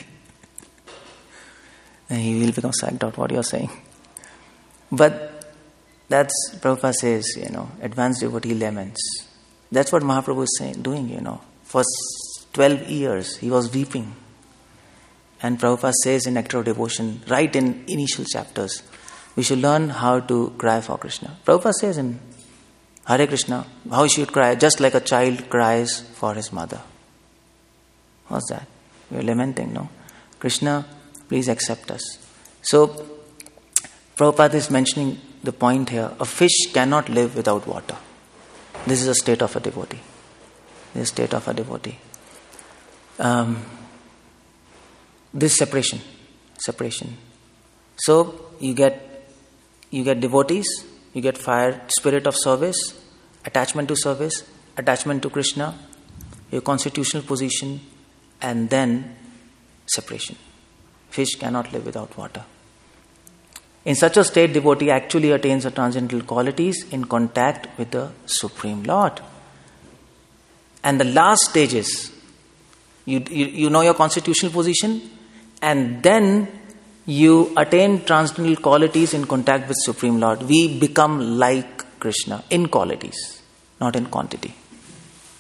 And he will become sad about what you're saying. But that's, Prabhupada says, you know, advanced devotee laments. That's what Mahaprabhu is saying, doing, you know. For twelve years, he was weeping. And Prabhupada says in Nectar of Devotion, right in initial chapters, we should learn how to cry for Krishna. Prabhupada says in Hare Krishna, how he should cry, just like a child cries for his mother. What's that? We are lamenting, no? Krishna, please accept us. So, Prabhupada is mentioning the point here, a fish cannot live without water. This is a state of a devotee. This is a state of a devotee. Um, this separation. Separation. So, you get you get devotees, you get fire, spirit of service, attachment to service, attachment to Krishna, your constitutional position, and then separation. Fish cannot live without water. In such a state, devotee actually attains the transcendental qualities in contact with the Supreme Lord. And the last stage is, you, you, you know your constitutional position, and then you attain transcendental qualities in contact with Supreme Lord. We become like Krishna in qualities, not in quantity.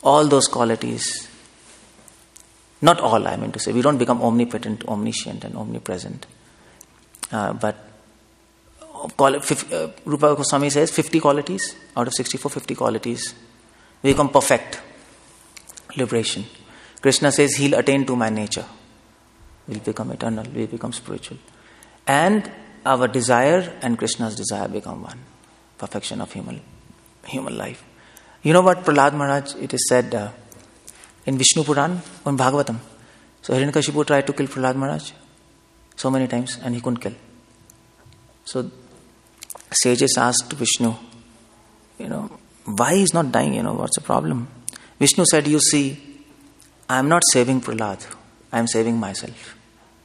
all those qualities, not all I mean to say, we don't become omnipotent, omniscient and omnipresent. Uh, but call it, uh, Rupa Goswami says fifty qualities out of sixty-four, fifty qualities. We become perfect. Liberation. Krishna says he'll attain to my nature. We'll become eternal, we'll become spiritual. And our desire and Krishna's desire become one. Perfection of human human life. You know what Prahlad Maharaj, it is said uh, in Vishnu Puran, in Bhagavatam. So Hiranyakashipu tried to kill Prahlad Maharaj so many times and he couldn't kill. So sages asked Vishnu, you know, why he's not dying, you know, what's the problem? Vishnu said, you see, I'm not saving Prahlad, I'm saving myself.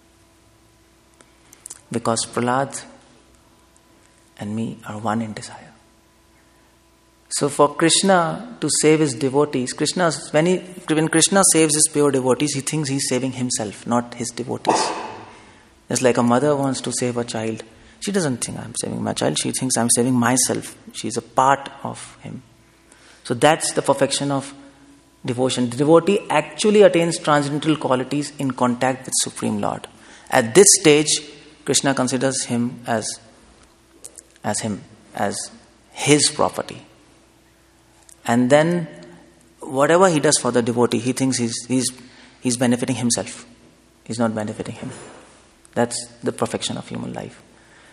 Because Prahlad and me are one in desire. So for Krishna to save his devotees, Krishna, when, he, when Krishna saves his pure devotees, he thinks he's saving himself, not his devotees. It's like a mother wants to save a child. She doesn't think I'm saving my child, she thinks I'm saving myself. She's a part of him. So that's the perfection of devotion. The devotee actually attains transcendental qualities in contact with Supreme Lord. At this stage, Krishna considers him as, as him, as his property. And then, whatever he does for the devotee, he thinks he's, he's, he's benefiting himself. He's not benefiting him. That's the perfection of human life.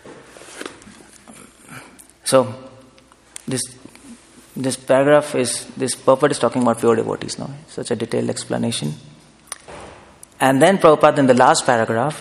So, this this paragraph is, this purport is talking about pure devotees now. Such a detailed explanation. And then Prabhupada in the last paragraph,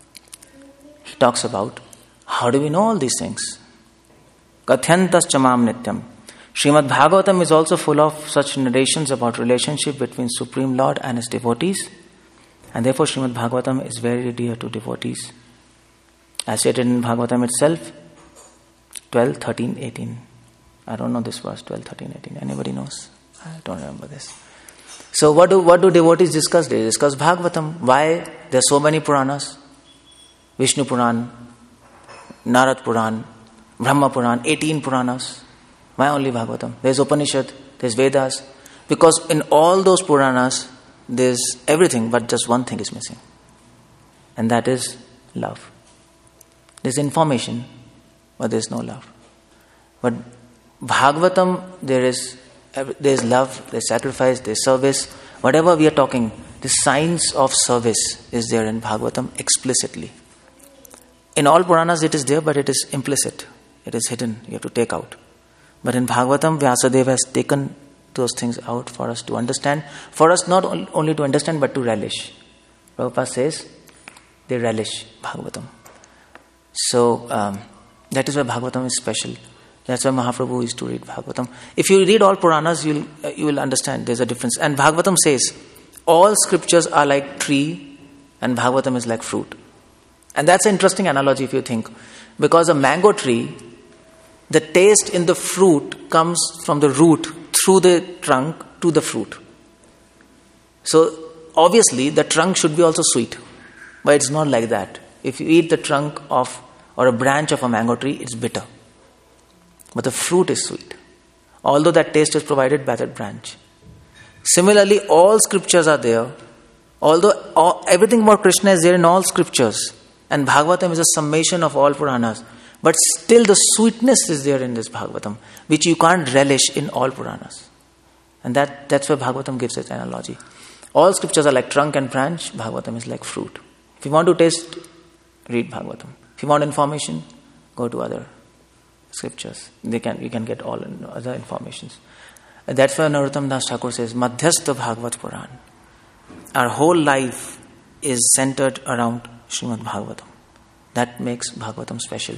he talks about how do we know all these things? Kathyantas chamam nityam. Srimad Bhagavatam is also full of such narrations about relationship between Supreme Lord and his devotees. And therefore Srimad Bhagavatam is very dear to devotees. As stated in Bhagavatam itself, twelve, thirteen, eighteen. I don't know this verse, twelve, thirteen, eighteen. Anybody knows? I don't remember this. So what do what do devotees discuss? They discuss Bhagavatam. Why? There are so many Puranas. Vishnu Puran, Narad Puran, Brahma Puran, eighteen Puranas. Why only Bhagavatam? There's Upanishad, there's Vedas. Because in all those Puranas, there's everything, but just one thing is missing. And that is love. There's information, but there's no love. But Bhagavatam, there is there's love, there's sacrifice, there's service. Whatever we are talking, the signs of service is there in Bhagavatam explicitly. In all Puranas it is there, but it is implicit. It is hidden. You have to take out. But in Bhagavatam, Vyasadeva has taken those things out for us to understand. For us not only to understand, but to relish. Prabhupada says, they relish Bhagavatam. So, um, that is why Bhagavatam is special. That's why Mahaprabhu used to read Bhagavatam. If you read all Puranas, you'll, uh, you will understand there's a difference. And Bhagavatam says, all scriptures are like tree and Bhagavatam is like fruit. And that's an interesting analogy if you think. Because a mango tree, the taste in the fruit comes from the root through the trunk to the fruit. So obviously the trunk should be also sweet. But it's not like that. If you eat the trunk of or a branch of a mango tree, it's bitter. But the fruit is sweet. Although that taste is provided by that branch. Similarly, all scriptures are there. Although all, everything about Krishna is there in all scriptures. And Bhagavatam is a summation of all Puranas. But still the sweetness is there in this Bhagavatam, which you can't relish in all Puranas. And that, that's where Bhagavatam gives its analogy. All scriptures are like trunk and branch, Bhagavatam is like fruit. If you want to taste, read Bhagavatam. If you want information, go to other scriptures. They can you can get all in other informations. And that's why Narottam Das Thakur says, Madhyastha Bhagavat Puran. Our whole life is centered around Srimad Bhagavatam. That makes Bhagavatam special.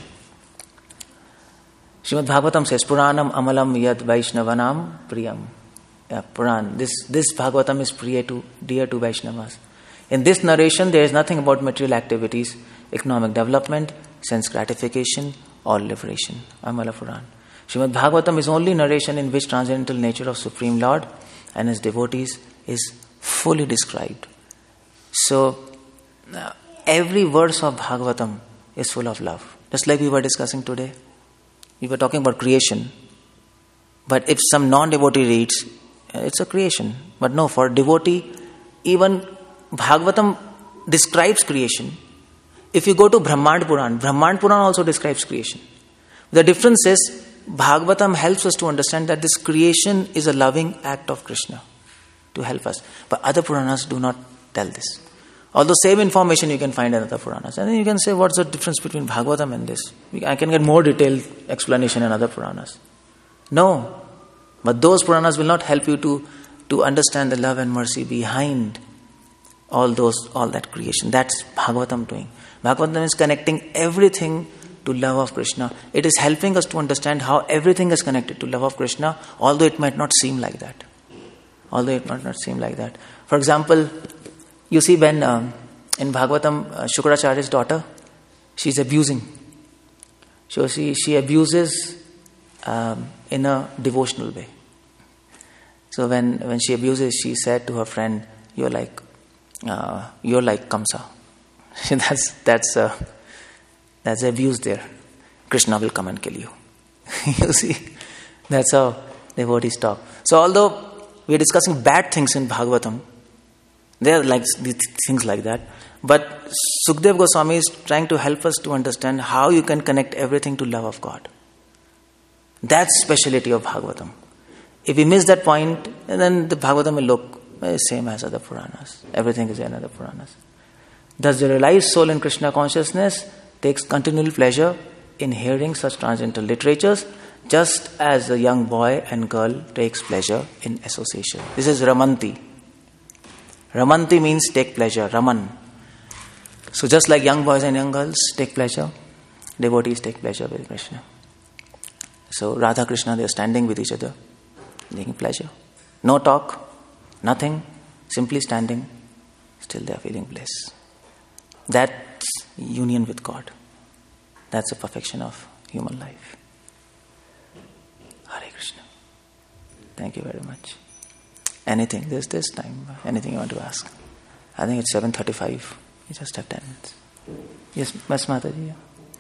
Srimad Bhagavatam says, Puranam amalam yad Vaishnavanam priyam. Yeah, Puran. This, this Bhagavatam is priya to, dear to Vaishnavas. In this narration, there is nothing about material activities, economic development, sense gratification, or liberation. Amala Puran. Srimad Bhagavatam is only narration in which transcendental nature of Supreme Lord and his devotees is fully described. So, uh, every verse of Bhagavatam is full of love. Just like we were discussing today. We were talking about creation. But if some non-devotee reads, It's a creation. But no, for devotee, even Bhagavatam describes creation. If you go to Brahmand Puran, Brahmand Puran also describes creation. The difference is, Bhagavatam helps us to understand that this creation is a loving act of Krishna to help us. But other Puranas do not tell this. Although same information you can find in other Puranas. And then you can say, what's the difference between Bhagavatam and this? I can get more detailed explanation in other Puranas. No. But those Puranas will not help you to, to understand the love and mercy behind all those, all that creation. That's Bhagavatam doing. Bhagavatam is connecting everything to love of Krishna. It is helping us to understand how everything is connected to love of Krishna, although it might not seem like that. Although it might not seem like that. For example, you see when um, in Bhagavatam, uh, Shukracharya's daughter, she's abusing. So she, she abuses um, in a devotional way. So when, when she abuses, she said to her friend, you're like, uh, you're like Kamsa. that's, that's, uh, that's abuse there. Krishna will come and kill you. You see, that's how devotees talk. So although we are discussing bad things in Bhagavatam, there are like things like that. But Sukdev Goswami is trying to help us to understand how you can connect everything to love of God. That's speciality of Bhagavatam. If we miss that point, then the Bhagavatam will look the same as other Puranas. Everything is in other Puranas. Thus the realized soul in Krishna consciousness takes continual pleasure in hearing such transcendental literatures, just as a young boy and girl takes pleasure in association. This is Ramanti. Ramanti means take pleasure, Raman. So just like young boys and young girls take pleasure, devotees take pleasure with Krishna. So Radha Krishna, they are standing with each other, taking pleasure. No talk, nothing, simply standing, still they are feeling bliss. That's union with God. That's the perfection of human life. Hare Krishna. Thank you very much. Anything, there's this time, anything you want to ask. I think it's seven thirty-five. You just have ten minutes. Yes, Mas Mataji.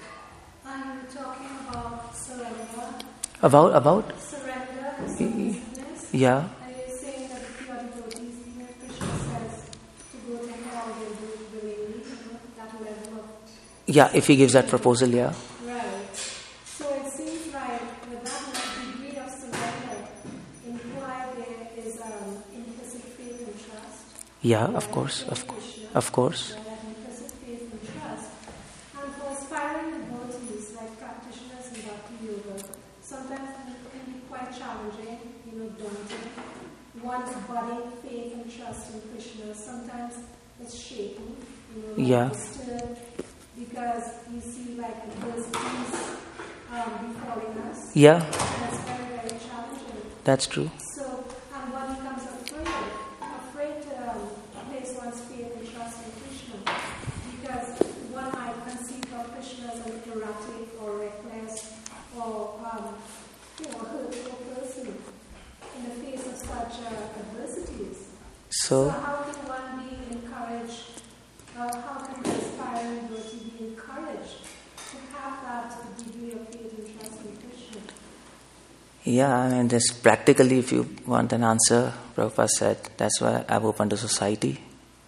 I'm talking about surrender. About, about? Surrender and submissiveness. Yeah. Are you saying that if you are devotees, even if Krishna says to go to hell, they'll do it willingly, you know, that level of... Yeah, if he gives that proposal, yeah. Right. So it seems like with that degree of surrender, implied there is um, implicit faith and trust. Yeah, of course, of course, of course. Right, implicit faith and trust. And for aspiring devotees, like practitioners in Bhakti Yoga, sometimes it can be quite challenging, you know, daunting. One's budding faith and trust in Krishna, sometimes it's shaky, you know, like Yeah. disturbed, because you see like adversities um, befalling us. Yeah, That's very, very challenging. that's true. So, and one becomes afraid, afraid to um, place one's faith and trust in Krishna, because one might conceive of Krishna as an erratic or reckless or um, you know, hurtful person in the face of such uh, adversities. So, So, how can one be encouraged? Uh, how can the aspiring devotee be encouraged to have that degree of faith and trust in Krishna? yeah, I mean, just practically, if you want an answer, Prabhupada said, that's why I've opened a society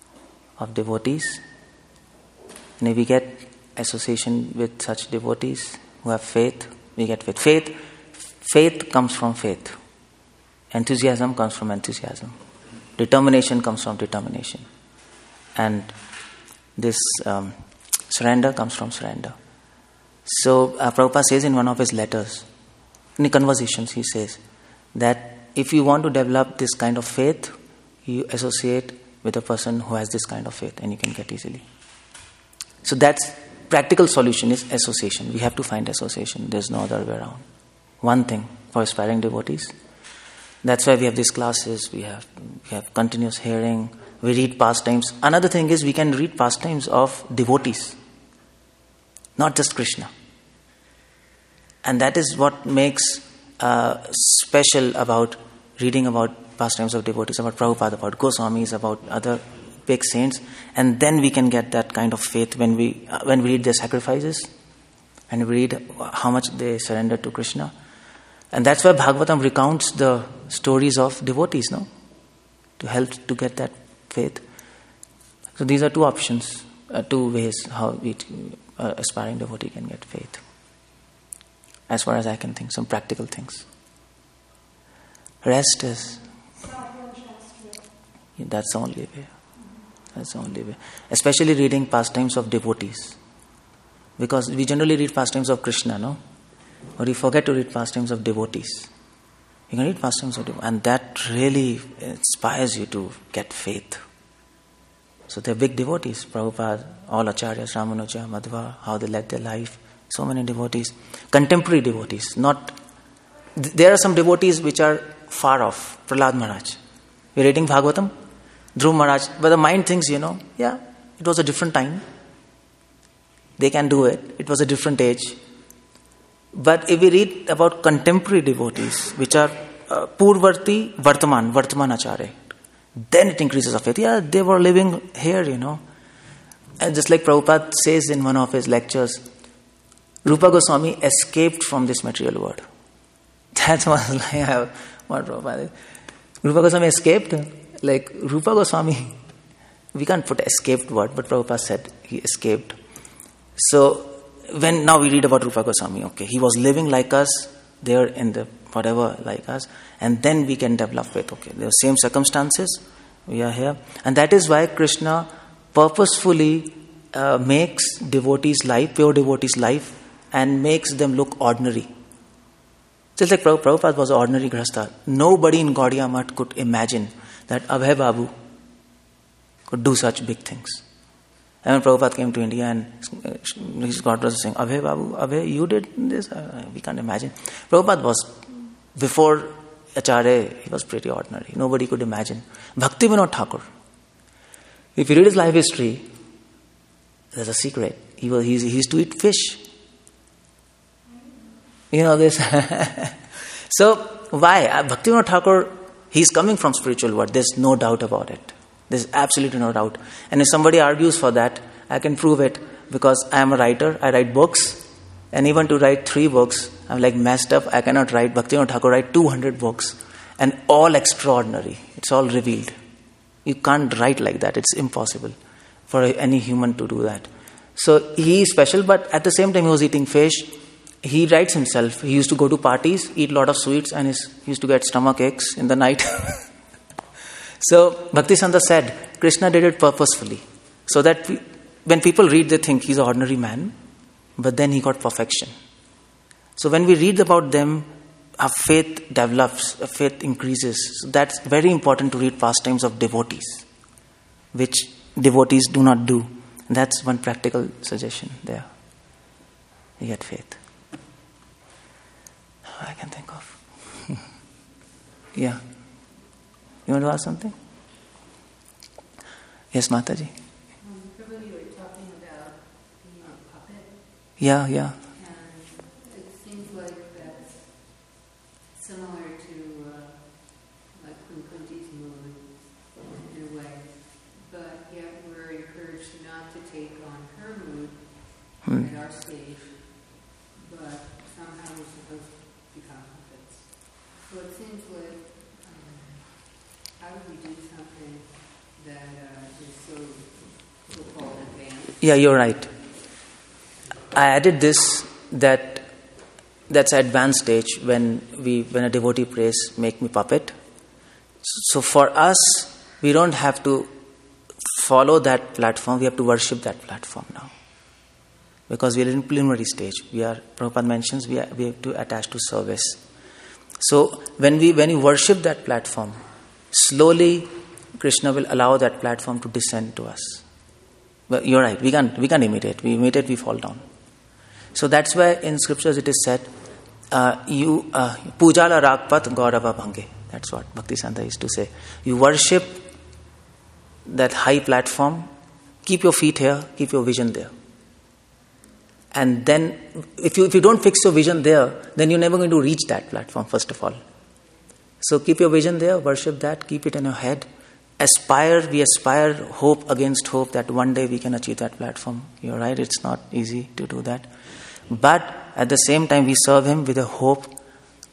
of devotees. And if we get association with such devotees who have faith, we get faith. Faith, faith comes from faith. Enthusiasm comes from enthusiasm. Determination comes from determination. And this um, surrender comes from surrender. So uh, Prabhupada says in one of his letters, in the conversations, he says that if you want to develop this kind of faith, you associate with a person who has this kind of faith, and you can get easily. So that's practical solution is association. We have to find association. There's no other way around. One thing for aspiring devotees. That's why we have these classes. We have we have continuous hearing. We read pastimes. Another thing is we can read pastimes of devotees, not just Krishna. And that is what makes uh, special about reading about pastimes of devotees, about Prabhupada, about Goswamis, about other big saints. And then we can get that kind of faith when we uh, when we read their sacrifices and we read how much they surrender to Krishna. And that's why Bhagavatam recounts the stories of devotees, no? To help to get that faith. So these are two options, uh, two ways how we, uh, aspiring devotee can get faith. As far as I can think, some practical things. Rest is, that's the only way. That's the only way. Especially reading pastimes of devotees. Because we generally read pastimes of Krishna, no? But we forget to read pastimes of devotees. You can read pastimes of devotees, and that really inspires you to get faith. So they're big devotees. Prabhupada, all Acharyas, Ramanuja, Madhva, how they led their life. So many devotees. Contemporary devotees. Not. There are some devotees which are far off. Prahlad Maharaj. We're reading Bhagavatam. Dhruv Maharaj. But the mind thinks, you know, yeah, it was a different time. They can do it. It was a different age. But if we read about contemporary devotees, which are uh, Purvarti, Vartaman, Vartaman Acharya, then it increases our faith. Yeah, they were living here, you know. And just like Prabhupada says in one of his lectures, Rupa Goswami escaped from this material world. That's what like, what Prabhupada. Rupa Goswami escaped. Like Rupa Goswami, we can't put escaped word, but Prabhupada said he escaped. So when now we read about Rupa Goswami, okay, he was living like us, there in the whatever like us, and then we can develop faith. Okay, there are same circumstances, we are here, and that is why Krishna purposefully uh, makes devotees' life, pure devotees' life, and makes them look ordinary. Just like Prabhupada was an ordinary grahastha, nobody in Gaudiya Math could imagine that Abhay Babu could do such big things. And when Prabhupada came to India and his God was saying, Abhay Babu, Abhay, you did this? Uh, we can't imagine. Prabhupada was, before Acharya, he was pretty ordinary. Nobody could imagine. Bhakti Vinod Thakur. If you read his life history, there's a secret. He, was, he used to eat fish. You know this? So, why? Bhakti Vinod Thakur, he's coming from spiritual world. There's no doubt about it. There's absolutely no doubt. And if somebody argues for that, I can prove it because I am a writer. I write books. And even to write three books, I'm like messed up. I cannot write. Bhaktivinoda Thakur write two hundred books. And all extraordinary. It's all revealed. You can't write like that. It's impossible for any human to do that. So he is special, but at the same time he was eating fish. He writes himself. He used to go to parties, eat a lot of sweets, and his, he used to get stomach aches in the night. So Bhaktisiddhanta said, Krishna did it purposefully. So that we, when people read, they think he's an ordinary man, but then he got perfection. So when we read about them, our faith develops, our faith increases. So that's very important to read pastimes of devotees, which devotees do not do. And that's one practical suggestion there. You get faith. I can think of. Yeah. You want to ask something? Yes, Mataji. Um, Prabhu, you were talking about being a puppet. Yeah, yeah. And it seems like that's similar to uh, like Kunkunti's mood in a way. But yet we're encouraged not to take on her mood Hmm. at our stage. But somehow we're supposed to become puppets. So it seems like how do we do something that uh, is so so-called advanced? Yeah, you're right. I added this that that's advanced stage when we when a devotee prays, make me puppet. So for us, we don't have to follow that platform. We have to worship that platform now, because we are in preliminary stage. We are Prabhupada mentions we are, we have to attach to service. So when we when we worship that platform, slowly, Krishna will allow that platform to descend to us. But you're right, we can't, we can't imitate. We imitate, we fall down. So that's why in scriptures it is said, uh, you uh, Pujala Rakpat Gaurava Bhange. That's what Bhaktisiddhanta used to say. You worship that high platform, keep your feet here, keep your vision there. And then, if you if you don't fix your vision there, then you're never going to reach that platform, first of all. So keep your vision there, worship that, keep it in your head. Aspire, we aspire, hope against hope that one day we can achieve that platform. You're right, it's not easy to do that. But at the same time, we serve him with a hope.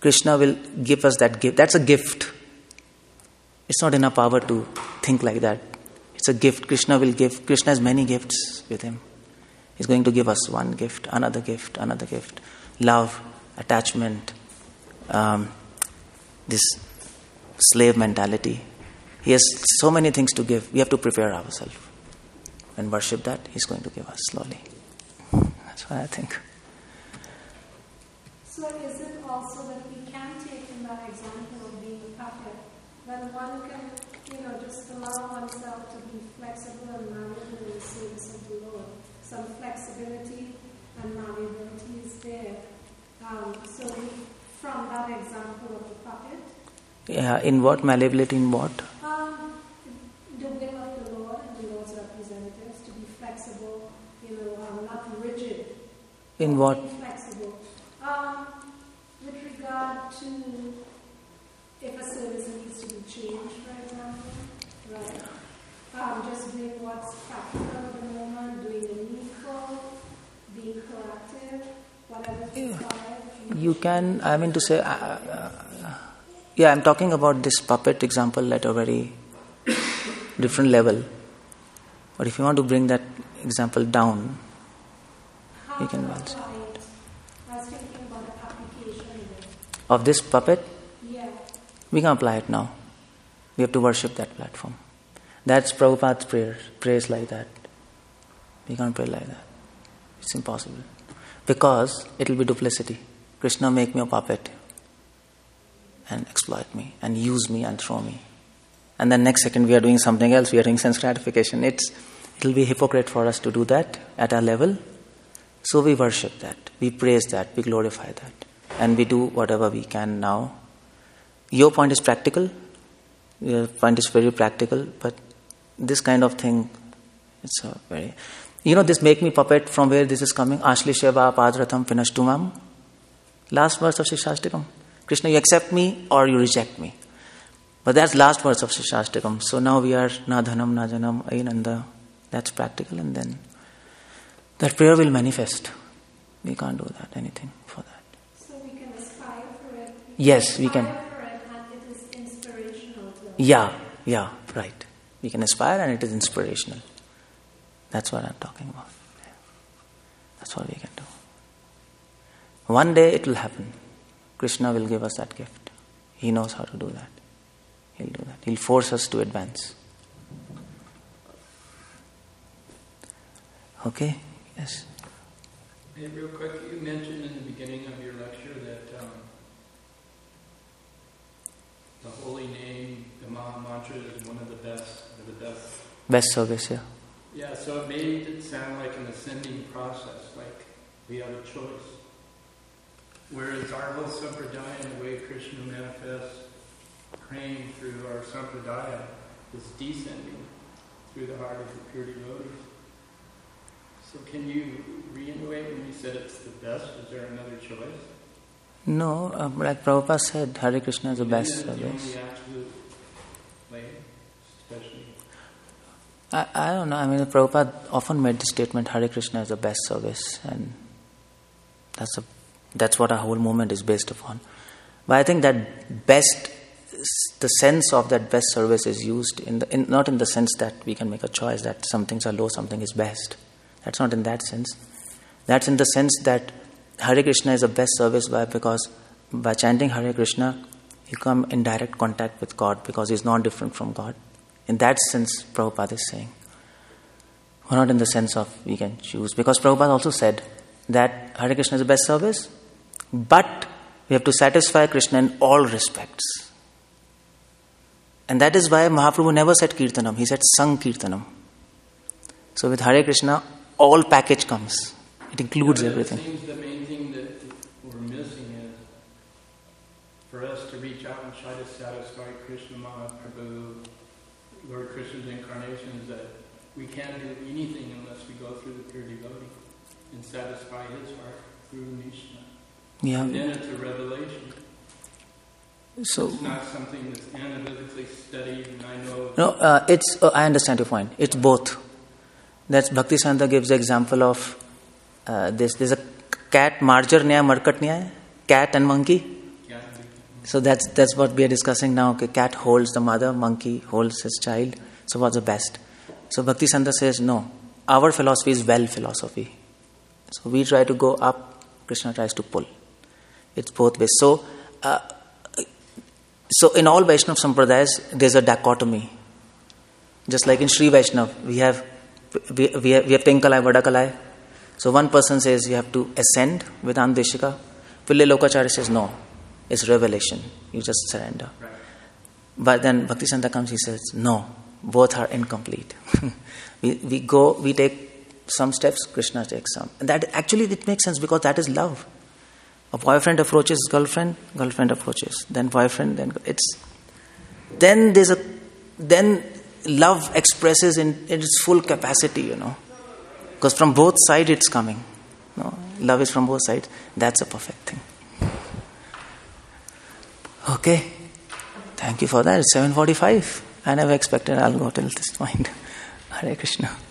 Krishna will give us that gift. That's a gift. It's not in our power to think like that. It's a gift. Krishna will give. Krishna has many gifts with him. He's going to give us one gift, another gift, another gift. Love, attachment, um, this slave mentality. He has so many things to give. We have to prepare ourselves and worship that. He's going to give us slowly. That's what I think. So is it also that we can take in that example of being a puppet, that one can, you know, just allow oneself to be flexible and malleable in the service of the Lord? Some flexibility and malleability is there. Um, so we, from that example of the puppet. Yeah, in what? Malleability in what? Um, the will of the Lord and the Lord's representatives to be flexible, you know, um, not rigid. In what? Flexible. Um, with regard to if a service needs to be changed, for example, right? Um, just doing what's practical at the moment, doing the needful, being proactive, whatever's required. You can, I mean to say, uh, uh, yeah, I'm talking about this puppet example at a very different level. But if you want to bring that example down, How you can to well apply it? I was thinking about the application there. Of this puppet, Yeah. we can apply it now. We have to worship that platform. That's Prabhupada's prayer. Prays like that. We can't pray like that. It's impossible. Because it will be duplicity. Krishna make me a puppet and exploit me and use me and throw me. And then next second we are doing something else. We are doing sense gratification. It's it will be hypocrite for us to do that at our level. So we worship that. We praise that. We glorify that. And we do whatever we can now. Your point is practical. Your point is very practical. But this kind of thing, it's a very... You know, this make me puppet, from where this is coming. Ashlisheva padratam pinashtumam. Last verse of Shikshashtakam. Krishna, you accept me or you reject me. But that's last verse of Shikshashtakam. So now we are na dhanam, na janam, ainanda. That's practical, and then that prayer will manifest. We can't do that, anything for that. So we can aspire for it. We Yes, we can. Aspire for it, and it is inspirational to us. Yeah, yeah, right. We can aspire and it is inspirational. That's what I'm talking about. That's what we can do. One day it will happen. Krishna will give us that gift. He knows how to do that. He'll do that. He'll force us to advance. Okay? Yes. Hey, real quick, you mentioned in the beginning of your lecture that um, the holy name, the Maha Mantra, is one of the best, or the best. Best service, yeah. Yeah, so it made it sound like an ascending process, like we have a choice. Whereas our whole sampradaya, and the way Krishna manifests, praying through our sampradaya, is descending through the heart of the pure devotees. So can you reiterate when you said it's the best? Is there another choice? No, uh, like Prabhupada said, Hare Krishna is the best Isn't it the service. only absolute way, especially? I, I don't know. I mean, Prabhupada often made the statement, Hare Krishna is the best service. And that's a, that's what our whole movement is based upon. But I think that best, the sense of that best service is used, in, the, in not in the sense that we can make a choice that some things are low, something is best. That's not in that sense. That's in the sense that Hare Krishna is the best service by because by chanting Hare Krishna, you come in direct contact with God because He's not different from God. In that sense, Prabhupada is saying. Or not in the sense of we can choose. Because Prabhupada also said that Hare Krishna is the best service, but we have to satisfy Krishna in all respects. And that is why Mahaprabhu never said Kirtanam. He said Sang Kirtanam. So with Hare Krishna, all package comes. It includes yeah, everything. It seems the main thing that we're missing is for us to reach out and try to satisfy Krishna Mahaprabhu, Lord Krishna's incarnation, is that we can't do anything unless we go through the pure devotee and satisfy his heart through Nishna. Yeah. And then it's a revelation. So It's not something that's analytically studied, and I know... no, uh, it's. Uh, I understand your point. It's both. That's Bhaktisiddhanta gives the example of uh, this. There's a cat, marjar nyaya, markat nyaya, cat and monkey. Yeah, So that's that's what we are discussing now. Okay, cat holds the mother, monkey holds his child. So what's the best? So Bhaktisiddhanta says, no, our philosophy is well philosophy. So we try to go up, Krishna tries to pull. It's both ways. So, uh, so in all Vaishnava Sampradayas, there's a dichotomy. Just like in Sri Vaishnava, we have we, we have, we have Tenkalai, Vadakalai. So one person says you have to ascend with Andeshika. Pillai Lokacharya says no, it's revelation. You just surrender. Right. But then Bhaktisiddhanta comes, he says, no, both are incomplete. we we go, we take some steps, Krishna takes some. And that actually it makes sense because that is love. A boyfriend approaches girlfriend, girlfriend approaches, then boyfriend, then it's then there's a then love expresses in, in its full capacity, you know. Because from both sides it's coming. No? Love is from both sides. That's a perfect thing. Okay. Thank you for that. It's seven forty-five. I never expected I'll go till this point. Hare Krishna.